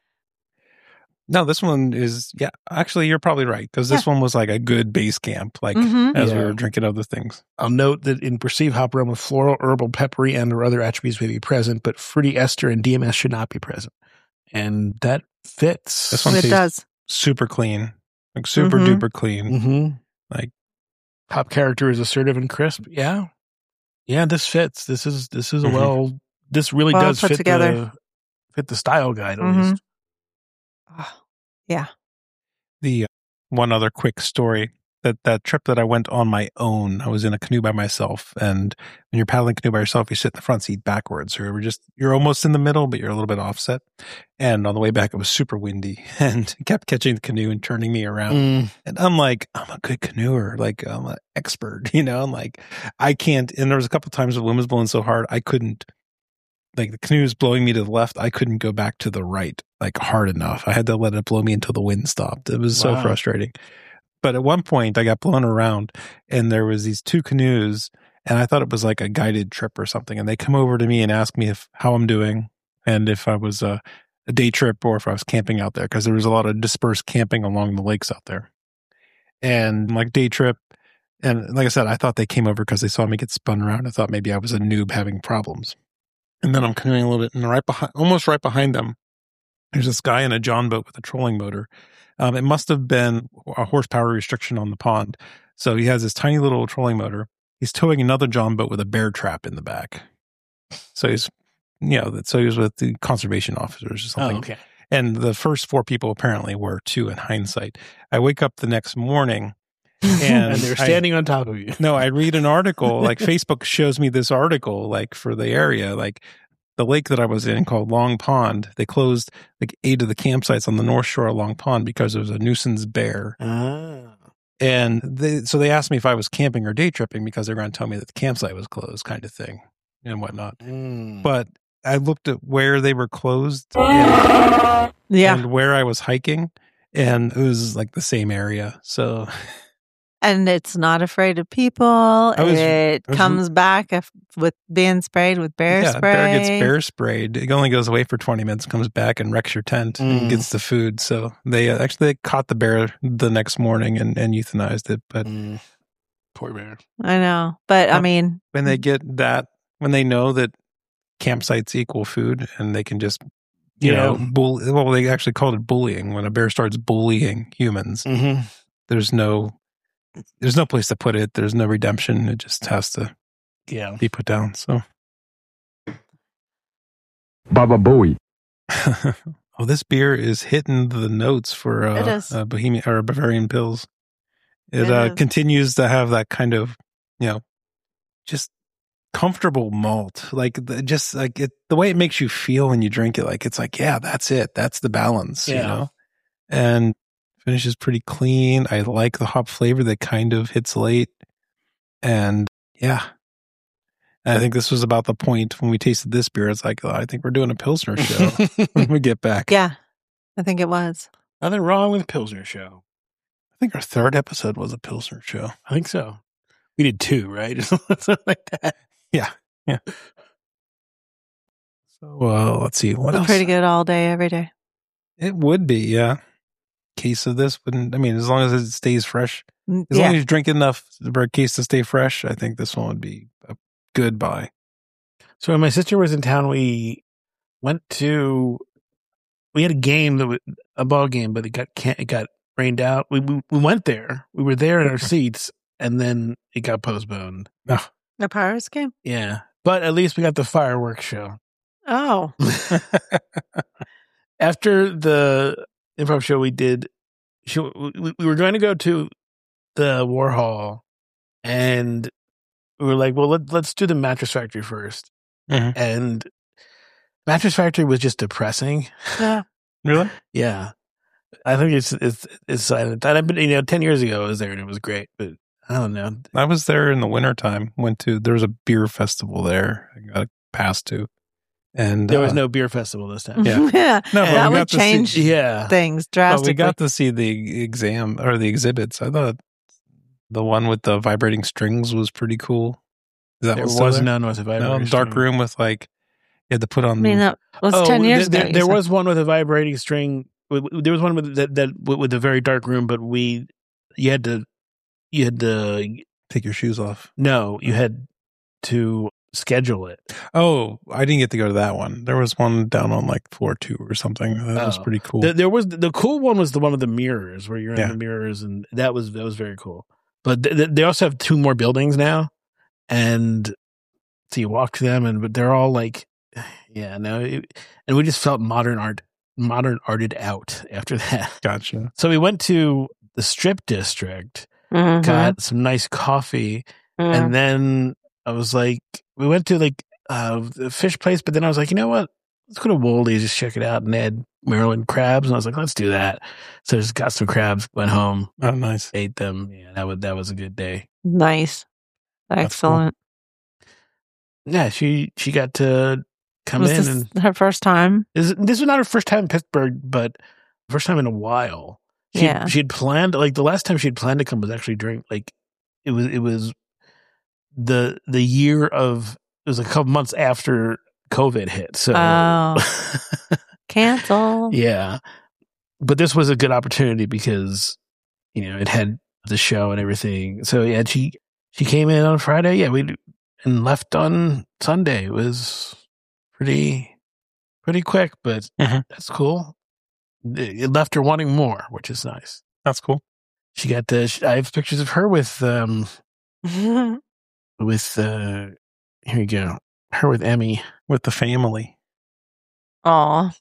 No, this one is, yeah, actually, you're probably right because this one was like a good base camp, like Mhm. as we Yeah. were drinking other things. I'll note that in perceived hop aroma, floral, herbal, peppery, and or other attributes may be present, but fruity ester and D M S should not be present. And that fits. This one It tastes does. super clean, like super Mhm. duper clean. Mm-hmm. Like- top character is assertive and crisp. Yeah, yeah. This fits. This is this is a Mhm. well. This really Well does put fit together. the fit the style guide at Mhm. least. Oh, yeah. The uh, one other quick story that that trip that I went on my own, I was in a canoe by myself, and when you're paddling canoe by yourself, you sit in the front seat backwards, or we're just you're almost in the middle, but you're a little bit offset. And on the way back, it was super windy, and it kept catching the canoe and turning me around. Mm. And I'm like, I'm a good canoeer, like I'm an expert, you know. I'm like, I can't. And there was a couple times the wind was blowing so hard, I couldn't. Like the canoe was blowing me to the left, I couldn't go back to the right, like hard enough. I had to let it blow me until the wind stopped. It was so Wow. frustrating. But at one point, I got blown around, and there was these two canoes, and I thought it was like a guided trip or something. And they come over to me and ask me if how I'm doing, and if I was a, a day trip or if I was camping out there, because there was a lot of dispersed camping along the lakes out there. And like day trip, and like I said, I thought they came over because they saw me get spun around. I thought maybe I was a noob having problems. And then I'm canoeing a little bit, and right behind, almost right behind them, there's this guy in a John boat with a trolling motor. Um, it must have been a horsepower restriction on the pond. So he has this tiny little trolling motor. He's towing another John boat with a bear trap in the back. So he's, you know, so he was with the conservation officers or something. Oh, okay. And the first four people apparently were two in hindsight. I wake up the next morning and, And they're standing I, on top of you. No, I read an article, like Facebook shows me this article, like for the area, like the lake that I was in called Long Pond. They closed like eight of the campsites on the north shore of Long Pond because there was a nuisance bear. Ah. And they, so they asked me if I was camping or day tripping because they were going to tell me that the campsite was closed, kind of thing and whatnot. Mm. But I looked at where they were closed and, Yeah. and where I was hiking, and it was like the same area. So, and it's not afraid of people. was- it I was- comes back if, with being sprayed with bear yeah, spray. bear gets bear sprayed. It only goes away for twenty minutes, comes back and wrecks your tent Mm. and gets the food. So they uh, actually they caught the bear the next morning and, and euthanized it. But Mm. Poor bear. I know, but I Uh, mean, when they get that, when they know that campsites equal food and they can just, you Yeah. know, bull, well, they actually called it bullying. When a bear starts bullying humans, Mm-hmm. there's no, there's no place to put it. There's no redemption. It just has to Yeah. be put down. So, Baba Booey. oh, this beer is hitting the notes for uh, It is. uh Bohemian or Bavarian Pills. It, It uh, is. continues to have that kind of, you know, just comfortable malt, like the, just like it, the way it makes you feel when you drink it. Like it's like, yeah, that's it. That's the balance, you Yeah. know. And finishes pretty clean. I like the hop flavor that kind of hits late, and yeah. And I think this was about the point when we tasted this beer. It's like, oh, I think we're doing a Pilsner show when we get back. yeah, I think it was. Nothing wrong with Pilsner show. I think our third episode was a Pilsner show. I think so. We did two, right? Something like that. Yeah. Yeah. So, uh, let's see. What It was else? pretty good all day, every day. It would be, yeah. Case of this wouldn't, I mean, as long as it stays fresh, Mm, as yeah. long as you drink enough for a case to stay fresh, I think this one would be a good buy. So when my sister was in town, we went to, we had a game, that was, a ball game, but it got can't, it got rained out. We, we we went there. We were there in our seats, and then it got postponed. The Pirates game? Yeah. But at least we got the fireworks show. Oh. After the improv show we did, she, we, we were going to go to the Warhol, and we were like, well, let, let's do the Mattress Factory first. Mhm. And Mattress Factory was just depressing. Yeah. Really? Yeah. I think it's it's it's silent. And I've been, you know, ten years ago I was there and it was great, but I don't know. I was there in the wintertime. Went to, there was a beer festival there. I got a pass to. And There was uh, no beer festival this time. Yeah. yeah. No, but That we would got to see- change Yeah. things but drastically. we got to see the exam or the exhibits. I thought the one with the vibrating strings was pretty cool. Is that There what's was there? none with a No, vibrating dark string. room with like, you had to put on. I mean, that was Oh, ten years there, ago. you There said. was one with a vibrating string. There was one with that, that with a very dark room, but we you had to you had to take your shoes off. no, you had to schedule it. Oh, I didn't get to go to that one. There was one down on like floor two or something. That was Oh. pretty cool. The, there was the cool one was the one with the mirrors where you're in Yeah. the mirrors, and that was that was very cool. But th- th- they also have two more buildings now, and so you walk to them, and but they're all like, yeah, no, it, and we just felt modern art, modern arted out after that. Gotcha. So we went to the Strip District, Mhm. got some nice coffee, Mhm. and then I was like, we went to like uh, the fish place, but then I was like, you know what? Let's go to Woldy's, just check it out. And they had Maryland crabs, and I was like, let's do that. So I just got some crabs, went home, Oh, nice. ate them. Yeah, that was that was a good day. Nice. That's Excellent. Yeah, she she got to come Was in, this and her first time? this, this was not her first time in Pittsburgh, but first time in a while. She Yeah. she had planned like the last time she had planned to come was actually during like it was it was the the year of it was a couple months after COVID hit. So Oh. Cancel. yeah, but this was a good opportunity because you know it had the show and everything. So yeah, she she came in on Friday. Yeah, we and left on Sunday. It was pretty pretty quick, but Mhm. that's cool. it left her wanting more, which is nice. That's cool. She got the. She, I have pictures of her with um with uh here you go. Her with Emmy. With the family. Aw.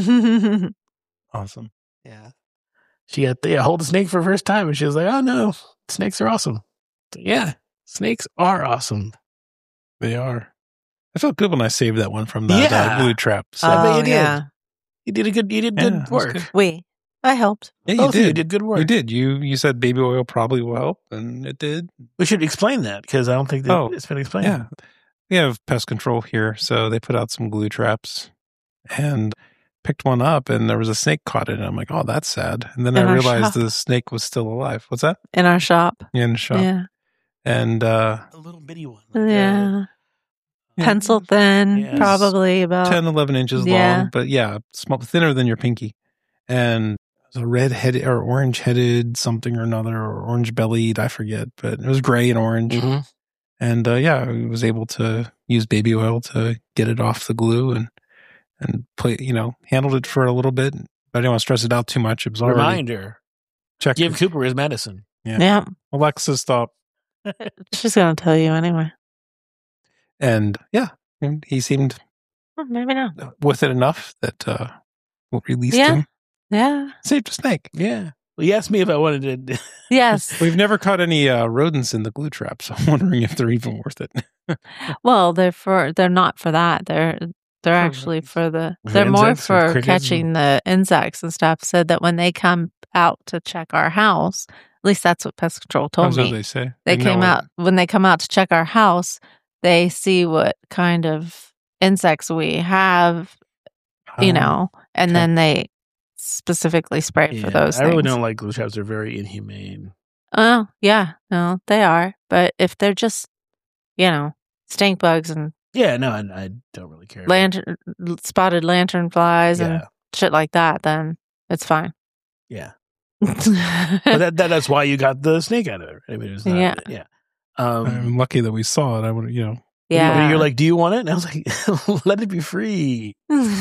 Awesome. Yeah. She got the yeah, hold a snake for the first time, and she was like, "Oh no, snakes are awesome." So, yeah, snakes are awesome. They are. I felt good when I saved that one from that Yeah. uh, glue trap. So. I bet Oh, you did. yeah. You did a good. You did Yeah, good that was work. good. We. I helped. Yeah, you Both of did. you did good work. You did. You you said baby oil probably will help, and it did. We should explain that because I don't think that Oh, it's been explained. Yeah. We have pest control here, so they put out some glue traps and picked one up, and there was a snake caught in it. I'm like, oh, that's sad. And then In I our realized shop. the snake was still alive. What's that? In our shop. In the shop. Yeah. And uh, A little bitty one. like, uh, Yeah. yeah, Pencil thin, Yes. probably about. ten, eleven inches Yeah. long, but yeah, small, thinner than your pinky. And it was a red headed or orange headed something or another, or orange bellied, I forget, but it was gray and orange. mhm. And uh, yeah, I was able to use baby oil to get it off the glue and and play, you know, handled it for a little bit. But I didn't want to stress it out too much. It was already Reminder: checked. give Cooper his medicine. Yeah. Yeah. Alexa, stop. She's going to tell you anyway. And yeah, and he seemed Well, maybe not. with it enough that uh, we released Yeah. him. Yeah. Saved a snake. Yeah. Well, he asked me if I wanted to. Yes. We've never caught any uh, rodents in the glue trap, so I'm wondering if they're even worth it. Well, they're for they're not for that. They're they're For actually rodents. for the For they're more insects or for crickets catching the insects and stuff. So that when they come out to check our house, at least that's what pest control told That's what me. they say. They know came what- out when they come out to check our house. They see what kind of insects we have, you Oh, know, and okay. then they specifically spray Yeah, for those I things. really don't like glue traps. They're very inhumane. Oh, yeah, no, they are. But if they're just, you know, stink bugs and Yeah, no, I, I don't really care. lantern, spotted lantern flies and Yeah, shit like that, then it's fine. yeah. But that, that that's why you got the snake out of it. I mean, it was not, Yeah. yeah. Um, I'm lucky that we saw it. I would, you know, yeah, You're like, do you want it? And I was like, let it be free.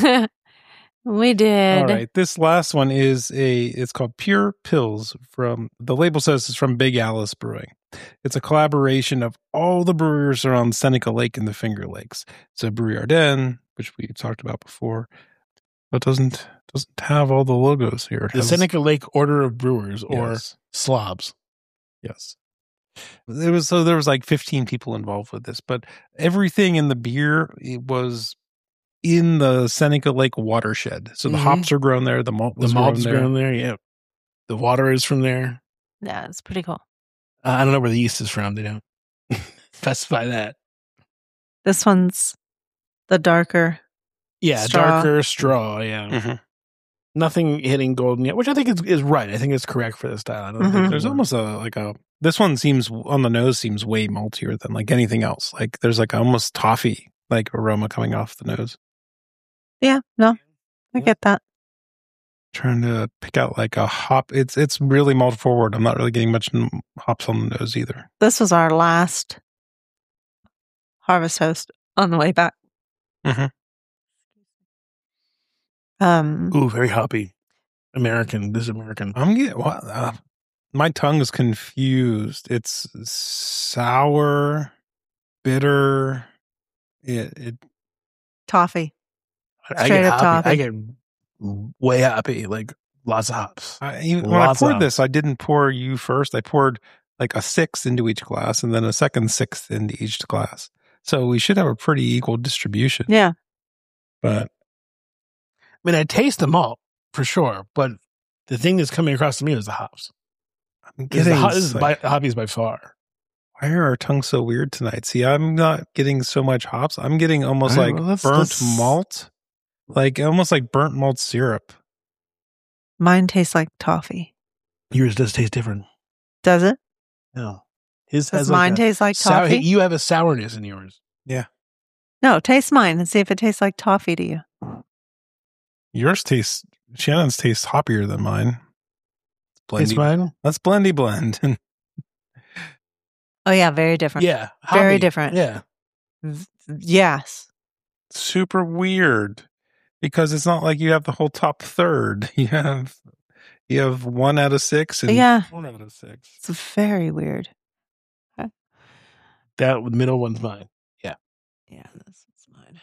we did. all right. This last one is a, it's called Pure Pills from, the label says it's from Big Alice Brewing. It's a collaboration of all the brewers around Seneca Lake and the Finger Lakes. It's a Brewery Ardennes, which we talked about before, but doesn't, doesn't have all the logos here. It The has- Seneca Lake Order of Brewers, or Yes. slobs. Yes. It was so there was like fifteen people involved with this, but everything in the beer it was in the Seneca Lake watershed. So the Mhm. hops are grown there, the malt The was malt's grown there. grown there. Yeah. The water is from there. Yeah, it's pretty cool. Uh, I don't know where the yeast is from. They don't specify that. This one's the darker. Yeah, Straw. darker straw. Yeah. Mhm. Nothing hitting golden yet, which I think is, is right. I think it's correct for the style. I don't Mhm. think There's almost a like a this one seems on the nose seems way maltier than like anything else. Like there's like almost toffee like aroma coming off the nose. Yeah, no, I Yeah. get that. Trying to pick out like a hop. It's it's really malt forward. I'm not really getting much n- hops on the nose either. This was our last Harvest Host on the way back. Mhm. Um, Ooh, very hoppy. American. This is American. I'm getting what uh, my tongue is confused. It's sour, bitter. It, it toffee. I Straight get up hoppy. I toffee. get way hoppy, like lots of hops. I, even, when I Lots poured of- this, I didn't pour you first. I poured like a sixth into each glass, and then a second sixth into each glass. So we should have a pretty equal distribution. Yeah. But I mean, I taste the malt for sure, but the thing that's coming across to me is the hops. I'm This is, the getting hop, this is by, like, hoppies by far. why are our tongues so weird tonight? See, I'm not getting so much hops. I'm getting almost All right, like well, let's- burnt let's- malt, like almost like burnt malt syrup. Mine tastes like toffee. Yours does taste different. Does it? No, his Does has mine like a taste like sour, toffee? you have a sourness in yours. No, taste mine and see if it tastes like toffee to you. Yours tastes, Shannon's tastes hoppier than mine. It's Blendy. mine. That's blendy blend. Oh yeah, very different. Yeah, Very hoppy. different. Yeah, V- Yes. Super weird. because it's not like you have the whole top third. You have you have one out of six and Yeah. four out of six. It's very weird. That middle one's mine. Yeah, this is mine.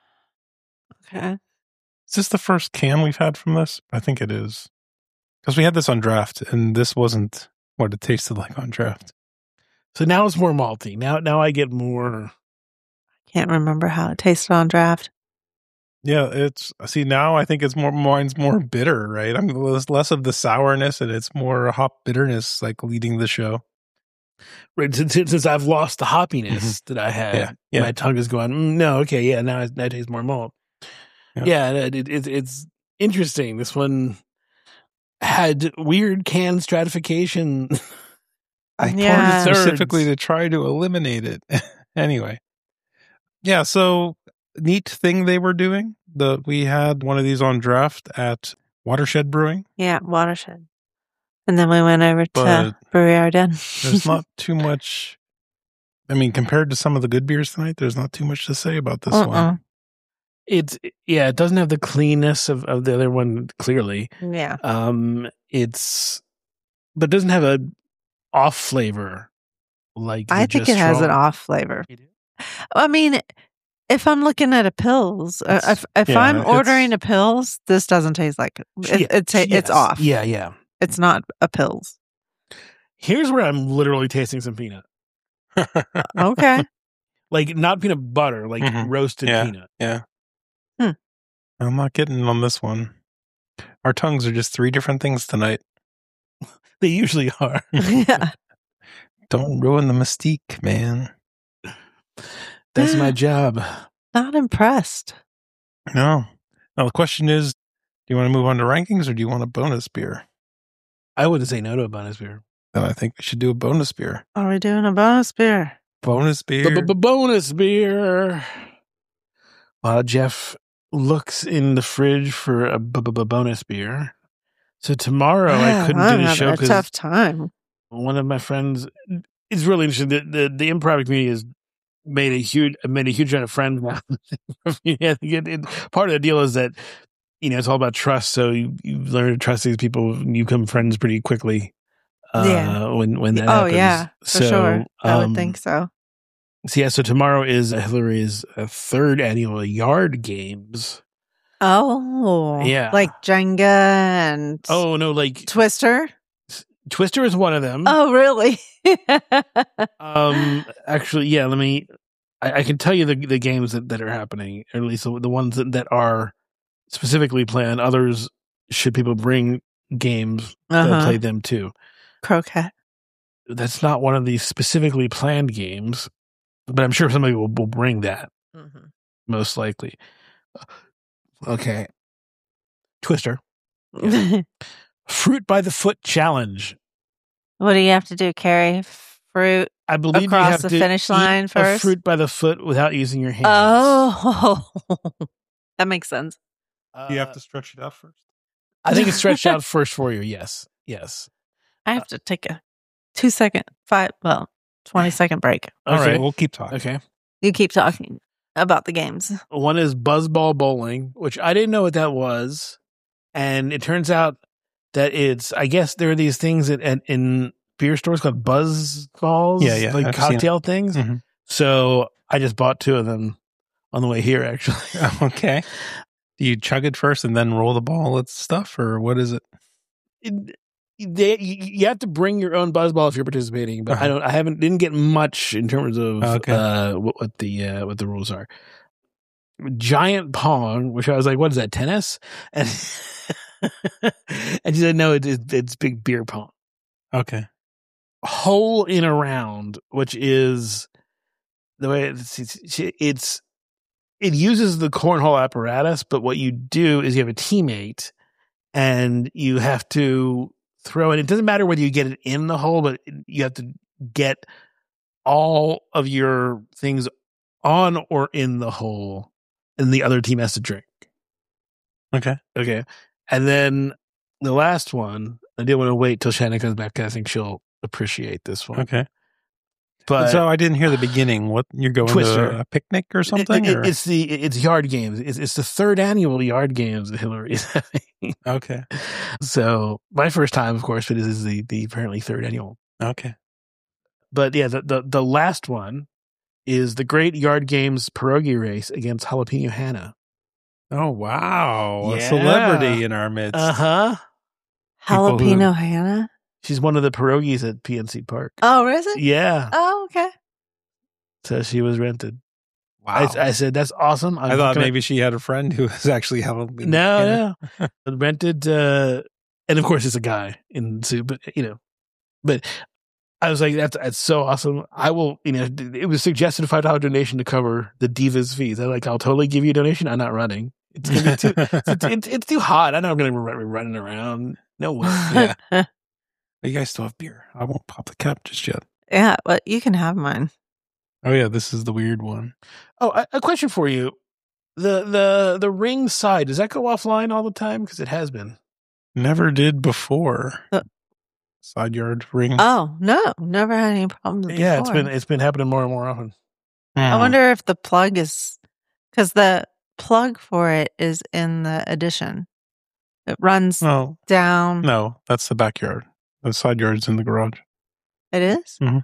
Okay. Is this the first can we've had from this? I think it is. Because we had this on draft, and this wasn't what it tasted like on draft. So now it's more malty. Now, now I get more. Can't remember how it tasted on draft. Yeah, it's see now. I think it's more mine's more bitter, right? I'm less, less of the sourness, and it's more hop bitterness, like leading the show. Right, since, since I've lost the hoppiness Mm-hmm. that I had, Yeah, yeah. my tongue is going. Mm, no, okay, yeah. Now I, now I taste more malt. Yeah. Yeah, it, it, it, it's interesting. This one had weird can stratification. I Yeah. poured it specifically to try to eliminate it. Anyway, yeah. So neat thing they were doing. The we had one of these on draft at Watershed Brewing. Yeah, Watershed. And then we went over But to Brewery Ardennes. There's not too much. I mean, compared to some of the good beers tonight, there's not too much to say about this Uh-uh. one. It's yeah, it doesn't have the cleanness of, of the other one. Clearly, Yeah. um, it's but it doesn't have a off flavor like I the think Just it has an Strong. off flavor. I mean, if I'm looking at a pills, uh, It's- if if yeah, I'm it's- ordering a pills, this doesn't taste like it. It- Yeah, it's it's yes. off. Yeah, yeah. It's not a pills. Here's where I'm literally tasting some peanut, Okay. like not peanut butter, like Mhm. roasted Yeah. peanut. Yeah. Hmm. I'm not getting on this one. Our tongues are just three different things tonight. They usually are. Yeah. Don't ruin the mystique, man. That's my job. Not impressed. No. Now the question is, do you want to move on to rankings or do you want a bonus beer? I wouldn't say no to a bonus beer. Then I think we should do a bonus beer. Are we doing a bonus beer? Bonus beer. Bonus beer. While Jeff looks in the fridge for a bonus beer. So tomorrow I Yeah, couldn't I'm do the having show a because tough time. one of my friends. It's really interesting. The the, the improv community has made a huge made a huge amount of friends now. Yeah, it, it, part of the deal is that you know it's all about trust. So you, you learn to trust these people, and you become friends pretty quickly. Uh, Yeah. When when that Oh happens. yeah, for So, sure. I um, would think so. So yeah, so tomorrow is Hillary's uh, third annual Yard Games. Oh, Yeah. like Jenga and Oh no, like Twister. Twister is one of them. Oh, really? Um, actually, yeah. Let me. I, I can tell you the the games that, that are happening, or at least the, the ones that, that are specifically planned. Others, should people bring games, they'll Uh-huh. play them too. Croquet. That's not one of these specifically planned games, but I'm sure somebody will, will bring that Mhm. most likely. Okay, Twister, Fruit by the Foot Challenge. What do you have to do? Carry fruit I believe you across have the to finish eat line a first? fruit by the foot without using your hands. Oh, that makes sense. Uh, You have to stretch it out first. I think it's stretched out first for you. Yes, yes. I have to take a two second, five, well, twenty second break. All Okay. right, we'll keep talking. Okay. You keep talking about the games. One is Buzzball Bowling, which I didn't know what that was, and it turns out that it's. I guess there are these things at, at in beer stores called buzz balls, Yeah, yeah, like I've seen cocktail things. Mhm. So I just bought two of them on the way here. Actually, Okay. Do you chug it first and then roll the ball at stuff, or what is it? It- they, you, you have to bring your own buzzball if you're participating, but Uh-huh. I don't. I haven't didn't get much in terms of Okay. uh, what, what the uh, what the rules are. Giant pong, which I was like, "What is that? Tennis?" And and she said, "No, it, it, it's big beer pong." Okay. Hole in a round, which is the way it's, it's it's it uses the cornhole apparatus, but what you do is you have a teammate and you have to throw it. It doesn't matter whether you get it in the hole, but you have to get all of your things on or in the hole, and the other team has to drink. Okay. Okay. And then the last one, I didn't want to wait till Shannon comes back. I think she'll appreciate this one. Okay. But so I didn't hear the beginning. What, you're going Twister. to a picnic or something? It, it, or? it's the it's Yard Games. It's, it's the third annual Yard Games that Hillary is having. Okay. So my first time, of course, but this is the the apparently third annual. Okay. But yeah, the the, the last one is the Great Yard Games Pierogi Race against Jalapeno Hannah. Oh, wow. Yeah. A celebrity in our midst. Uh huh. People who- Jalapeno Hannah. She's one of the pierogies at P N C Park. Oh, is it? Yeah. Oh, okay. So she was rented. Wow. I, I said, that's awesome. I'm I thought gonna- maybe she had a friend who was actually helping. No, no. Rented, uh, and of course it's a guy in suit, but you know, but I was like, that's, that's so awesome. I will, you know, it was suggested a five dollar donation to cover the Divas fees. I'm like, I'll totally give you a donation. I'm not running. It's gonna be too, it's, it's, it's too hot. I know I'm going to be running around. No way. Yeah. You guys still have beer. I won't pop the cap just yet. Yeah, well, you can have mine. Oh, yeah. This is the weird one. Oh, a, a question for you. The, the, the ring side, does that go offline all the time? Because it has been. Never did before. Uh, Side yard ring. Oh, no. Never had any problems before. Yeah, it's been, it's been happening more and more often. I wonder if the plug is, because the plug for it is in the addition. It runs No, down. no, that's the backyard. The side yard's in the garage. It is? Mhm.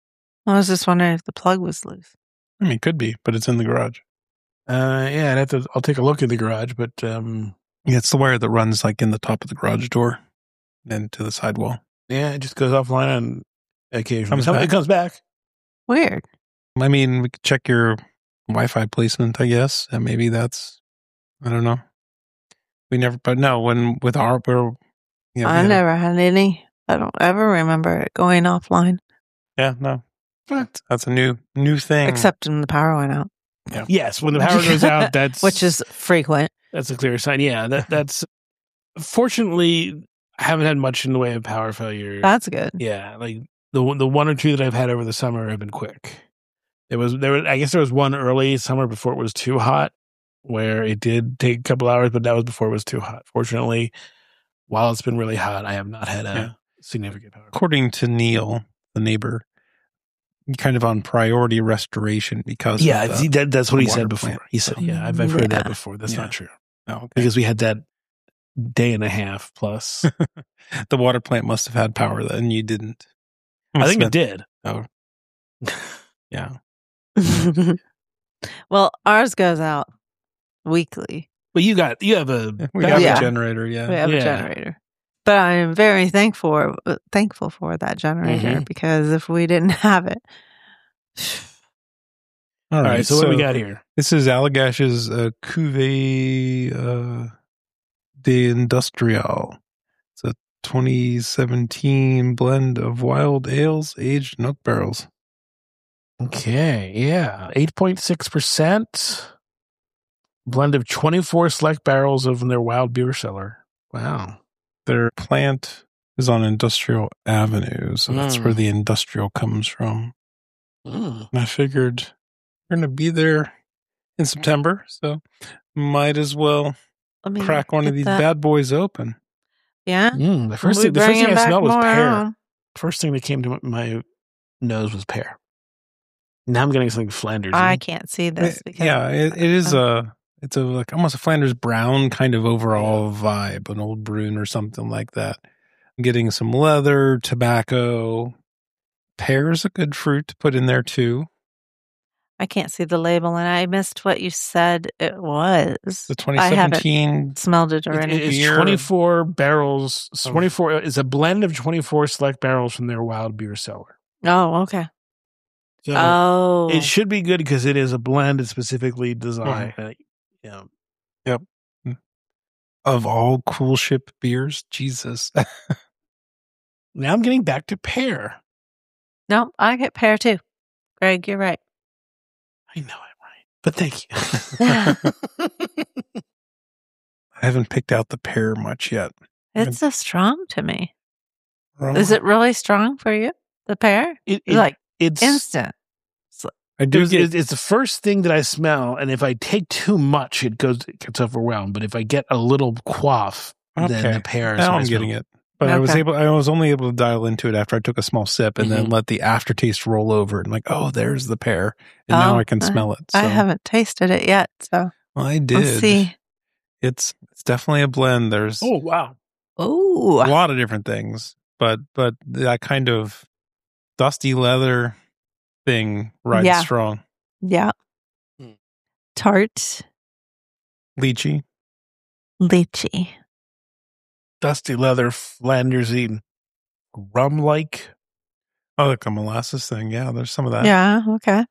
I was just wondering if the plug was loose. I mean, it could be, but it's in the garage. Uh, yeah, I'd have to, I'll take a look at the garage, but, um, Yeah, it's the wire that runs like in the top of the garage door and to the sidewall. yeah, it just goes offline on occasion. Comes It back. comes back. Weird. I mean, we could check your Wi-Fi placement, I guess. And maybe that's, I don't know. We never, but no, when with our, we're, yeah, we I had a- never had any. I don't ever remember it going offline, yeah, no. That's, that's a new, new thing. except when the power went out, Yes, when the power goes out, that's which is frequent. that's a clear sign. Yeah, that that's fortunately I haven't had much in the way of power failure. That's good. yeah, like the one- the one or two that I've had over the summer have been quick. There was there was, I guess there was one early summer before it was too hot, where it did take a couple hours, but that was before it was too hot. Fortunately, while it's been really hot, I have not had a Yeah. significant power. According to Neil, the neighbor, kind of on priority restoration because Yeah, of the, see, that, that's what the he said water before. plant. He said, "Yeah, I've, I've heard that Yeah. before. That's Yeah. not true oh, okay. because we had that day and a half plus." the water plant must have had power then. You didn't. I think it Spent- did. Oh, yeah. Well, ours goes out weekly. But you got you have a We have Yeah. a generator. Yeah. We have Yeah. a generator. But I am very thankful thankful for that generator Mhm. because if we didn't have it, All all right. So, what do we got here? This is Allagash's uh, Cuvée uh, de Industrial. It's a twenty seventeen blend of wild ales aged in oak barrels. Okay, yeah, eight point six percent blend of twenty four select barrels of their wild beer cellar. Wow. Their plant is on Industrial Avenue, so that's Mm. where the industrial comes from. Mm. And I figured we're going to be there in September, so might as well let me crack one of get these that. bad boys open. Yeah. Mm, the first We'll thing, be the first thing bringing I back smelled was more pear. on. First thing that came to my nose was pear. Now I'm getting something Flanders. I can't see this because Yeah, it, it is Oh. a it's a like almost a Flanders brown kind of overall vibe, an old Brune or something like that. I'm getting some leather, tobacco. Pear is a good fruit to put in there too. I can't see the label, and I missed what you said it was. The twenty I haven't seventeen. smelled it It- already. it's beer. twenty-four barrels. Of- twenty-four is a blend of twenty-four select barrels from their wild beer cellar. Oh, okay. So Oh, it should be good because it is a blend. It's specifically designed. uh, yeah. Of all cool ship beers, Jesus. Now I'm getting back to pear. no, I get pear too. Greg, you're right. I know I'm right, but thank you. I haven't picked out the pear much yet. It's so strong to me. Oh, Is it really strong for you? The pear? It, it- Like it's instant. I do There's- get it's, it's the first thing that I smell, and if I take too much, it goes it gets overwhelmed. But if I get a little quaff, then Okay. the pear. is now what I I'm smell. getting it. But I was Okay. able, I was only able to dial into it after I took a small sip and then Mhm. let the aftertaste roll over. And like, oh, there's the pear. And now Oh, I can I- smell it. So I haven't tasted it yet, so I did. let's see. It's it's definitely a blend. There's Oh, wow. Oh, a lot of different things, but but that kind of dusty leather thing rides Yeah. strong. yeah. Hmm. Tart Lychee. lychee. Dusty leather, Flandersy, rum-like, Oh, like a molasses thing. Yeah, there's some of that. Yeah, okay.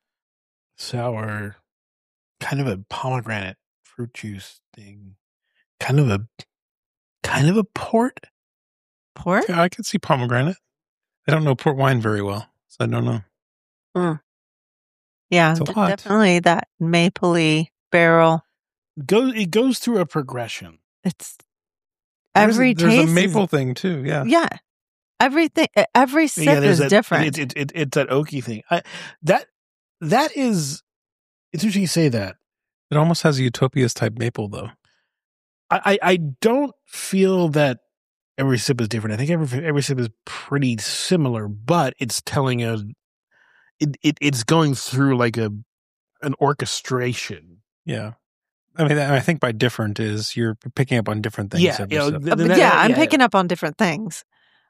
sour, kind of a pomegranate fruit juice thing. Kind of a, kind of a port. Port? Yeah, I can see pomegranate. I don't know port wine very well, so I don't know. Yeah, It's a d- lot. definitely that mapley barrel. Go, it goes through a progression. It's There's, every a, there's taste a maple is, thing too. Yeah. yeah. Everything, every sip there's is that, different. It's it, it, it's that oaky thing. I, that that is. It's interesting you say that. It almost has a Utopias type maple though. I, I, I don't feel that every sip is different. I think every every sip is pretty similar, but it's telling us it, it it's going through like a an orchestration. Yeah. I mean, I think by different is you're picking up on different things. Yeah, every you know, sip. th- Uh, th- but that- yeah, that- I'm picking up on different things.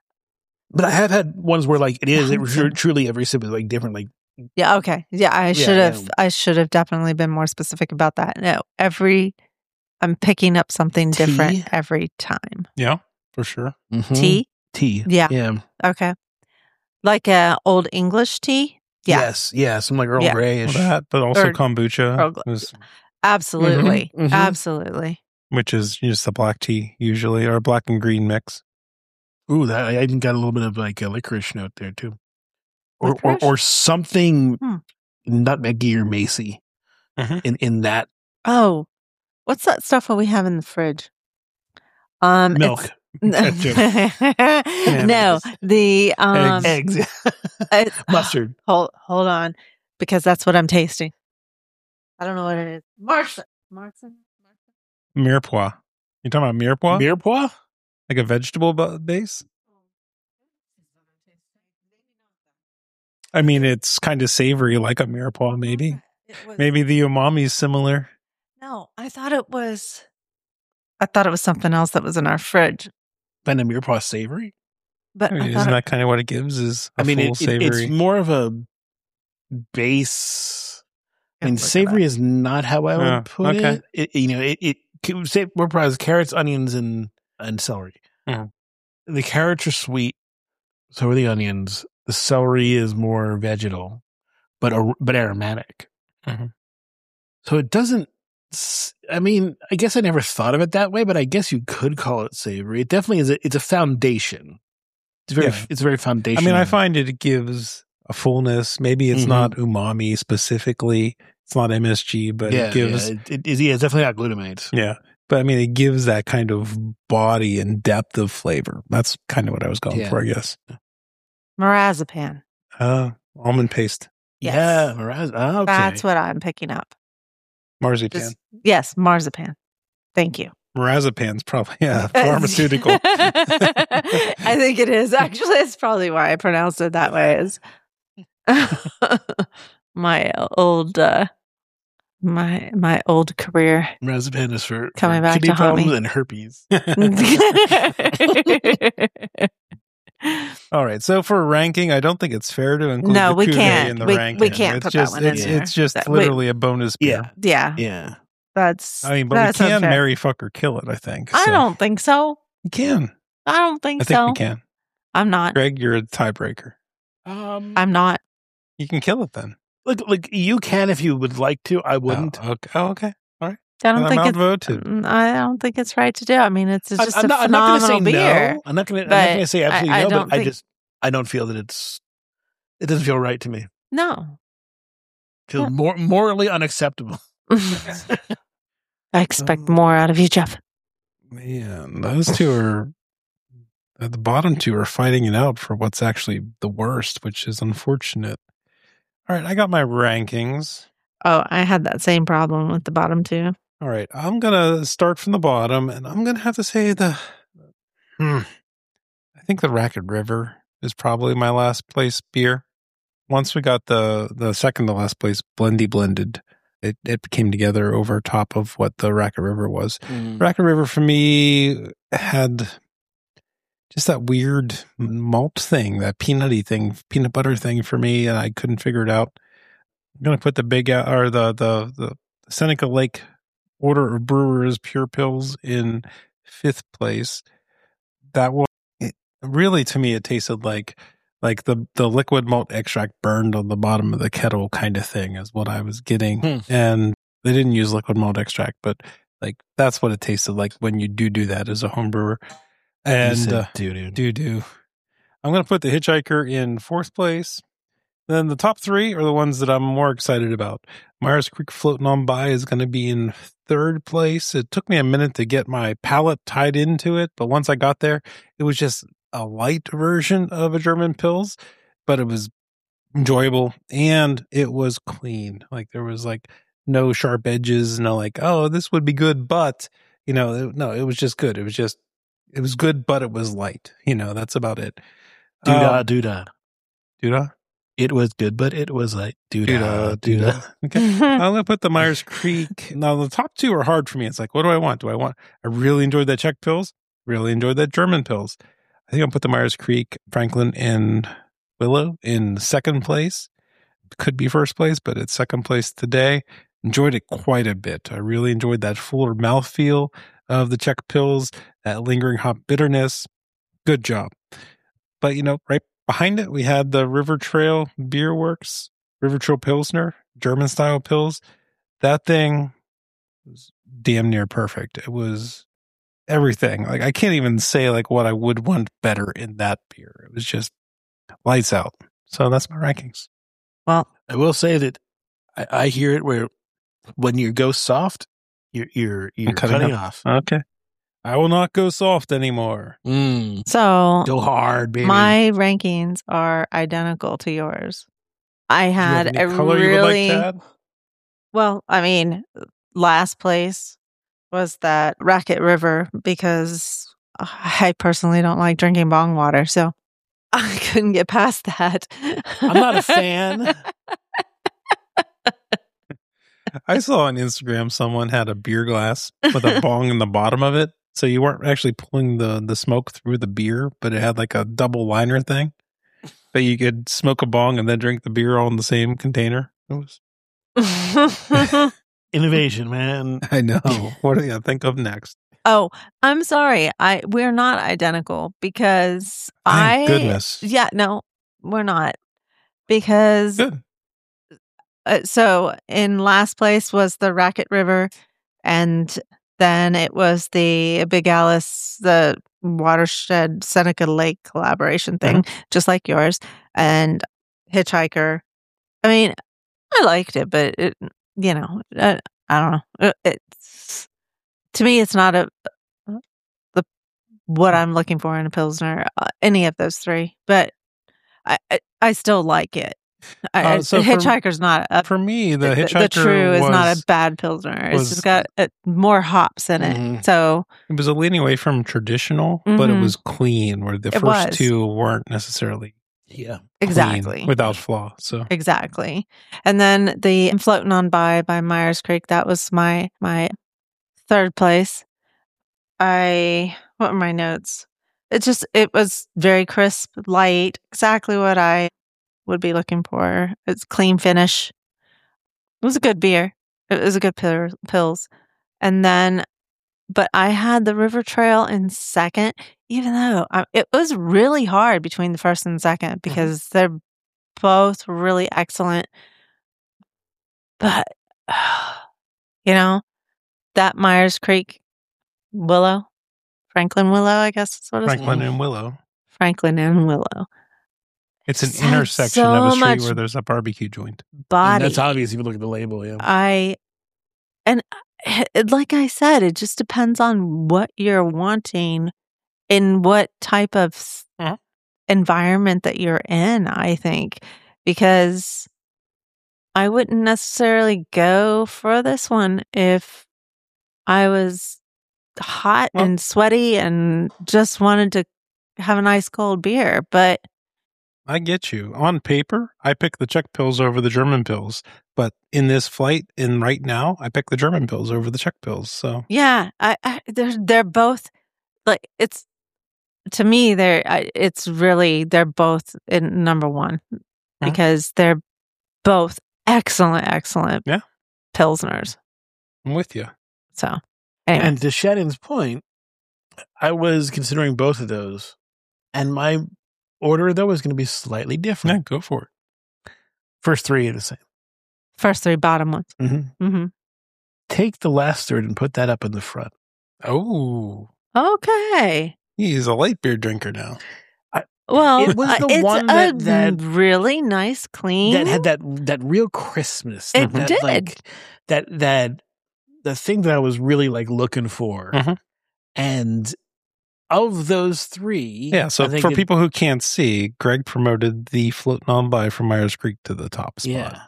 But I have had ones where like it is it, Johnson. truly every sip is like different. Like Yeah, okay. Yeah, I Yeah, should have yeah. I should have definitely been more specific about that. No, every I'm picking up something Tea? different every time. Yeah, for sure. Tea? tea, Yeah. yeah, Okay. Like a old English tea? Yeah. yes, yeah, some like Earl Yeah. Well, Grayish. that, but also Or- kombucha, or- was, Absolutely. Mhm, mhm. Absolutely. which is just the black tea usually, or black and green mix. Ooh, that I even got a little bit of like a licorice note there too, or or, Licorice? or something Hmm. nutmeggy or macy Mhm. in in that Oh, what's that stuff that we have in the fridge? Um, milk, it's- no, the um, eggs, it's- mustard. Hold hold on, because that's what I'm tasting. I don't know what it is. Marson. Marson. Mirepoix. You talking about mirepoix? Mirepoix? Like a vegetable bu- base? I mean, it's kind of savory like a mirepoix, maybe. It was- Maybe the umami is similar. No, I thought it was. I thought it was something else that was in our fridge, Then a mirepoix savory? but I mean, I isn't thought it- that kind of what it gives? Is a I mean, full it, it, savory? it's more of a base. I mean, Look it savory up. is not how I would Oh, put okay. it. it. You know, it it could say more probably carrots, onions, and and celery. Mhm. The carrots are sweet, so are the onions. The celery is more vegetal, but ar- but aromatic. Mhm. So it doesn't. s- I mean, I guess I never thought of it that way, but I guess you could call it savory. It definitely is. A, it's a foundation. It's very. Yeah. It's very I foundational. mean, I find it gives a fullness. Maybe it's Mhm. not umami specifically. It's not M S G, but yeah, it gives, yeah, it, it is. Yeah, it's definitely not glutamate. yeah. But I mean, it gives that kind of body and depth of flavor. That's kind of what I was going Yeah. for, I guess. Marzipan. Uh, almond paste, Yes. Yeah, Miraz- ah, okay. That's what I'm picking up. marzipan. Just- yes, marzipan. Thank you. Marzipan's probably yeah, pharmaceutical. I think it is. Actually, it's probably why I pronounced it that way. Is my old uh, my my old career. Marzipan is for, Coming for back kidney to haunt me. problems and herpes. All right. So for ranking, I don't think it's fair to include No, the we cuvee can't. in the We- we ranking. can't it's put that just, one in it's, there. It's just That- we- literally a bonus beer. Yeah, yeah, yeah. that's. I mean, but that's we can unfair. marry, fuck, or kill it, I think. I So, don't think so. We can. I don't think, I think so. we can. I'm not. Greg, you're a tiebreaker. Um, I'm not. You can kill it then. look, look, you can if you would like to. I wouldn't. Oh, okay. Oh, okay. I Then don't I'm think it's. outvoted. Mm, I don't think it's right to do. I mean, it's, it's I- just I'm a not, I'm not phenomenal going to say beer. no. I'm not going to. I'm but not going to say absolutely I- I no. don't But I think- just, I don't feel that it's. It doesn't feel right to me. No. It feels more morally unacceptable. I expect Um, more out of you, Jeff. Man, those two are. uh, The bottom two are fighting it out for what's actually the worst, which is unfortunate. All right. I got my rankings. Oh, I had that same problem with the bottom two. All right, I'm gonna start from the bottom, and I'm gonna have to say the, hmm, think the Racket River is probably my last place beer. Once we got the, the second to last place, Blendy Blended, it, it came together over top of what the Racket River was. Mm. Racket River for me had just that weird malt thing, that peanutty thing, peanut butter thing for me, and I couldn't figure it out. I'm going to put the big, or the, the, the Seneca Lake Order of Brewers Pure Pills in fifth place. That was, it, really to me, it tasted like like the, the liquid malt extract burned on the bottom of the kettle kind of thing is what I was getting. Hmm. And they didn't use liquid malt extract, but like that's what it tasted like when you do do that as a home brewer. And uh, doo-doo. doo-doo. I'm going to put the Hitchhiker in fourth place. Then the top three are the ones that I'm more excited about. Myers Creek Floating On By is going to be in third place. It took me a minute to get my palate tied into it, but once I got there, it was just a light version of a German Pils, but it was enjoyable and it was clean. Like there was like no sharp edges, no like, oh, this would be good, but, you know, it, no, it was just good. It was just, it was good, but it was light. You know, that's about it. Doodah, um, doodah. Doodah? It was good, but it was like doodah, Doodah, doodah. doodah. Okay. I'm going to put the Myers Creek. Now, the top two are hard for me. It's like, what do I want? Do I want, I really enjoyed that Czech Pils, really enjoyed that German Pils. I think I'll put the Myers Creek, Franklin, and Willow in second place. Could be first place, but it's second place today. Enjoyed it quite a bit. I really enjoyed that fuller mouthfeel of the Czech Pils, that lingering hop bitterness. Good job. But, you know, right behind it, we had the River Trail Beer Works, River Trail Pilsner, German style Pils. That thing was damn near perfect. It was everything. Like I can't even say like what I would want better in that beer. It was just lights out. So that's my rankings. Well, I will say that I, I hear it where when you go soft, you're you're you're cutting cutting, off. off. Okay. I will not go soft anymore. Mm. so Go hard, baby. my rankings are identical to yours. I Do you have had any a color you would like really to add? well, I mean, last place was that Racket River because I personally don't like drinking bong water, so I couldn't get past that. I'm not a fan. I saw on Instagram someone had a beer glass with a bong in the bottom of it. So you weren't actually pulling the, the smoke through the beer, but it had like a double liner thing. But you could smoke a bong and then drink the beer all in the same container. It was Innovation, man. I know. What do you think of next? Oh, I'm sorry. I we're not identical because Thank I goodness. Yeah, no, we're not. Because Good. uh, so in last place was the Racket River, and then it was the Big Alice, the Watershed Seneca Lake collaboration thing, just like yours, and Hitchhiker. I mean, I liked it, but it, you know, I, I don't know. It, it's to me, it's not a the what I'm looking for in a Pilsner. Uh, any of those three, but I I, I still like it. I, Uh, so for- Hitchhiker's not a For me, the the, Hitchhiker the True is was, not a bad Pilsner. was- It's just got uh, more hops in it. Mhm. So it was a leaning away from traditional, but it Mhm. was clean, where the It first was. two weren't necessarily Yeah. clean, exactly. without flaw. So Exactly. And then the Floating On By by Myers Creek, that was my my third place. I what were my notes? It just it was very crisp, light, exactly what I would be looking for. It's clean finish. It was a good beer. It was a good pil- pills. And then but I had the River Trail in second, even though I, it was really hard between the first and second because they're both really excellent. But, you know, that Myers Creek Willow, Franklin Willow, I guess is what it's Franklin and Willow. Franklin and Willow. It's an It had intersection so of a street much where there's a barbecue joint. And Body. that's obvious if you look at the label, yeah. I, and it, like I said, it just depends on what you're wanting and what type of s- Uh-huh. environment that you're in, I think, because I wouldn't necessarily go for this one if I was hot Well- and sweaty and just wanted to have an ice cold beer. But I get you. On paper, I pick the Czech pills over the German pills, but in this flight, and right now, I pick the German pills over the Czech pills. So yeah, I, I they're they're both like it's to me they're I, it's really they're both in number one because they're both excellent, excellent Yeah. pilsners. I'm with you. So anyway, And to Shannon's point, I was considering both of those, and my order though is going to be slightly Yeah, different. go for it. First three are the same. first three bottom ones. Mm-hmm. Mm-hmm. Take the last third and put that up in the front. Oh, Okay. he's a light beer drinker now. Well, It was the uh, it's one a that- that- really nice, clean. That had that that real crispness. It that, did. Like, that that the thing that I was really like looking for, Mhm. and of those three, Yeah, so I think for it- people who can't see, Greg promoted the floating on by from Myers Creek to the top spot. yeah.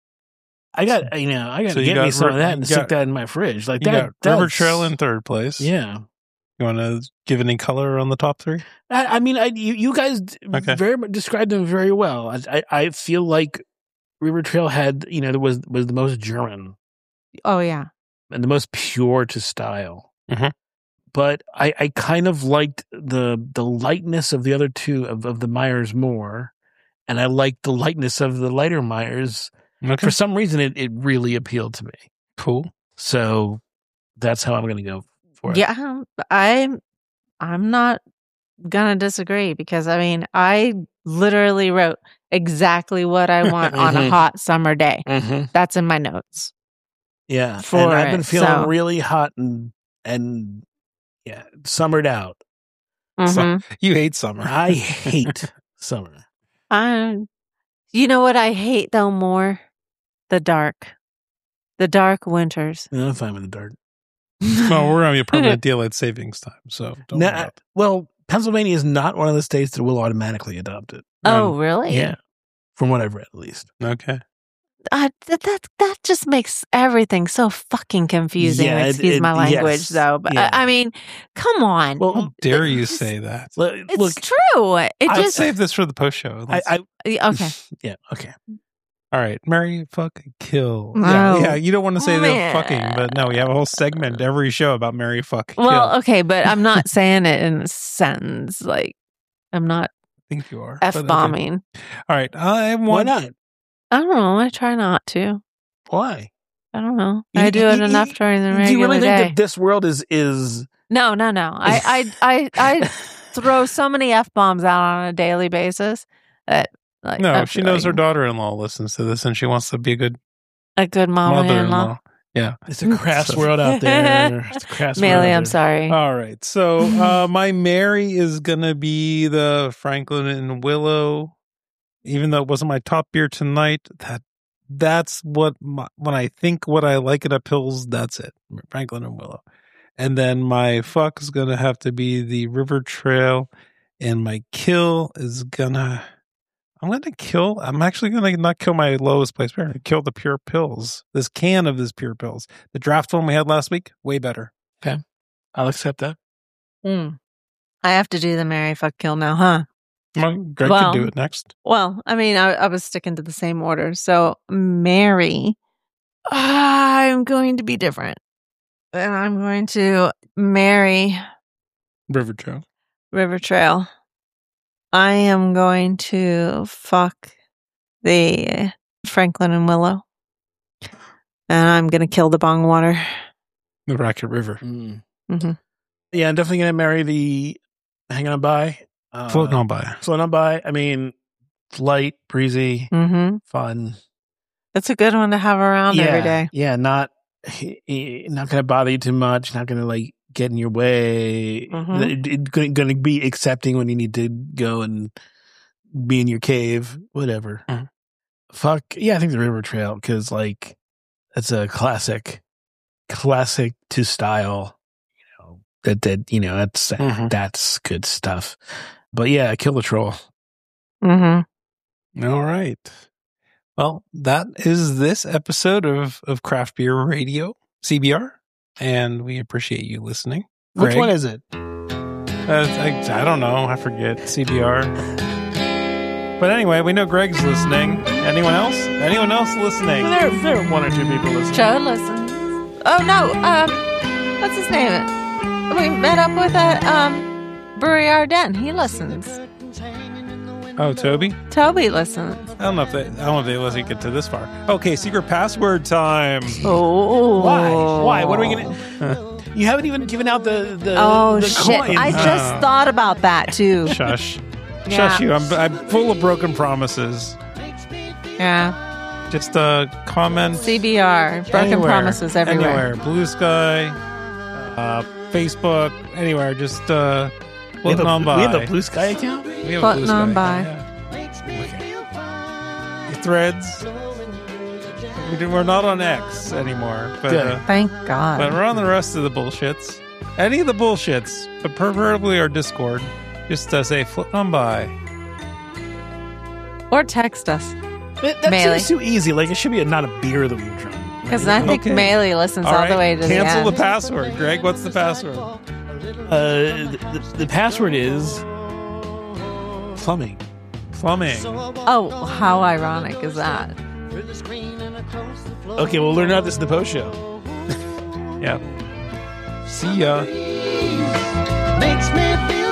I got you know I got So to you get got me some Ri- of that you and got- stick that in my fridge. Like You that. got River that's- Trail in third place. Yeah. You want to give any color on the top three? I, I mean, I, you, you guys d- Okay. very much described them very well. I, I, I feel like River Trail had, you know, there was was the most German oh yeah. and the most pure to style. Mhm. But I, I kind of liked the the lightness of the other two of, of the Myers more, and I liked the lightness of the lighter Myers. Okay, For some reason, it, it really appealed to me. cool. So that's how I'm going to go for it. Yeah, um, I'm I'm not gonna disagree because I mean I literally wrote exactly what I want on a Mhm. hot summer day. Mm-hmm. That's in my notes. Yeah, For and I've been it, feeling so- really hot and and yeah, summered out. So- Mhm. You hate summer. I hate summer. I, you know what I hate though more? The dark, the dark winters. No, I'm fine with the dark. Well, we're on a permanent daylight savings time, so don't No, worry about well, Pennsylvania is not one of the states that will automatically adopt it. Oh, really? Yeah, from what I've read, at least. it. Okay. Uh, that, that that just makes everything so fucking confusing. Yeah, it- Excuse it- my language, yes. though. But Yeah. I, I mean, come on. Well, How dare you It's- say that? look, It's look true. It Let's just save this for the post show. I, I, okay. yeah, okay. All right, marry, fuck, kill. No. Yeah, yeah. You don't want to say the Man. fucking, but no, we have a whole segment every show about marry, fuck, kill. Well, okay, but I'm not saying it in a sentence. Like I'm not I think you are but f okay. bombing. All right, I Why want. not? I don't know. I try not to. Why? I don't know. You- I do you- it you- enough during the Do regular you really think day. that this world is is? no, no, no. I, I, I, I throw so many f bombs out on a daily basis that like No, I she feel knows her like daughter-in-law listens to this, and she wants to be a good a good mother-in-law. mother-in-law. Yeah. It's a crass So- world out there. It's a crass world. Mealy, out I'm there. sorry. All right. So uh, my Mary is gonna be the Franklin and Willow, even though it wasn't my top beer tonight. That that's what my, when I think what I like at a pills. That's it, Franklin and Willow. And then my fuck is gonna have to be the River Trail, and my kill is gonna. I'm gonna kill. I'm actually gonna not kill my lowest place beer. I'm gonna kill the Pure Pills. This can of this Pure Pills. The draft one we had last week, way better. I'll accept that. Mm. I have to do the marry, fuck, kill now, huh? Well, Greg Well, could do it next. Well, I mean, I, I was sticking to the same order. So, marry, I'm going to be different. And I'm going to marry River Trail. River Trail. I am going to fuck the Franklin and Willow. And I'm going to kill the Bong Water. The Racket River. Mm. hmm Yeah, I'm definitely gonna marry the hanging on by. Uh, Floating on by. Floating on by. I mean, it's light, breezy, hmm fun. That's a good one to have around yeah, every day. Yeah, not not gonna bother you too much. Not gonna like get in your way. Mhm. It, it, gonna, gonna be accepting when you need to go and be in your cave. Whatever. Mhm. Fuck yeah, I think the River Trail because like that's a classic, classic to style. You know that that you know that's Mhm. that's good stuff. But yeah, kill the troll. hmm All right. Well, that is this episode of, of Craft Beer Radio, C B R, and we appreciate you listening. Which Greg? one is it? Uh, I, I don't know. I forget. C B R. But anyway, we know Greg's listening. Anyone else? Anyone else listening? There, there are one or two people listening. Joe listens. Oh no, um, what's his name? We met up with at um, Brewery Ardennes. He listens. Oh, Toby? Toby listens. I don't know if they. I don't know if they listen get to this far. Okay, secret password time. Oh, Why? Why? What are we gonna? You haven't even given out the the. Oh the shit! coins. I just Oh. thought about that too. Shush. Yeah. Shush you. I'm, I'm full of broken promises. Yeah, Just uh, comment. C B R, broken anywhere, promises everywhere. Anywhere. Blue Sky, uh, Facebook, anywhere. Just uh, we have, floating a, on by. we have a Blue Sky account. We have a Floating Blue Sky on by. account, yeah. Your Threads. We do, we're not on X anymore. But, Good. uh, Thank God. but we're on the rest of the bullshits. Any of the bullshits, but preferably our Discord. Just uh, say floating on by. Or text us, That, that Melee. seems too easy. Like it should be a, not a beer that we've drunk. because I think Okay. Melee listens All all right, the way to the cancel end. the password. Greg, what's the password? Uh, the, the, the password is plumbing. Plumbing. Oh, how ironic is that? Okay, we'll learn about this in the post show. Yeah. See ya. Makes me feel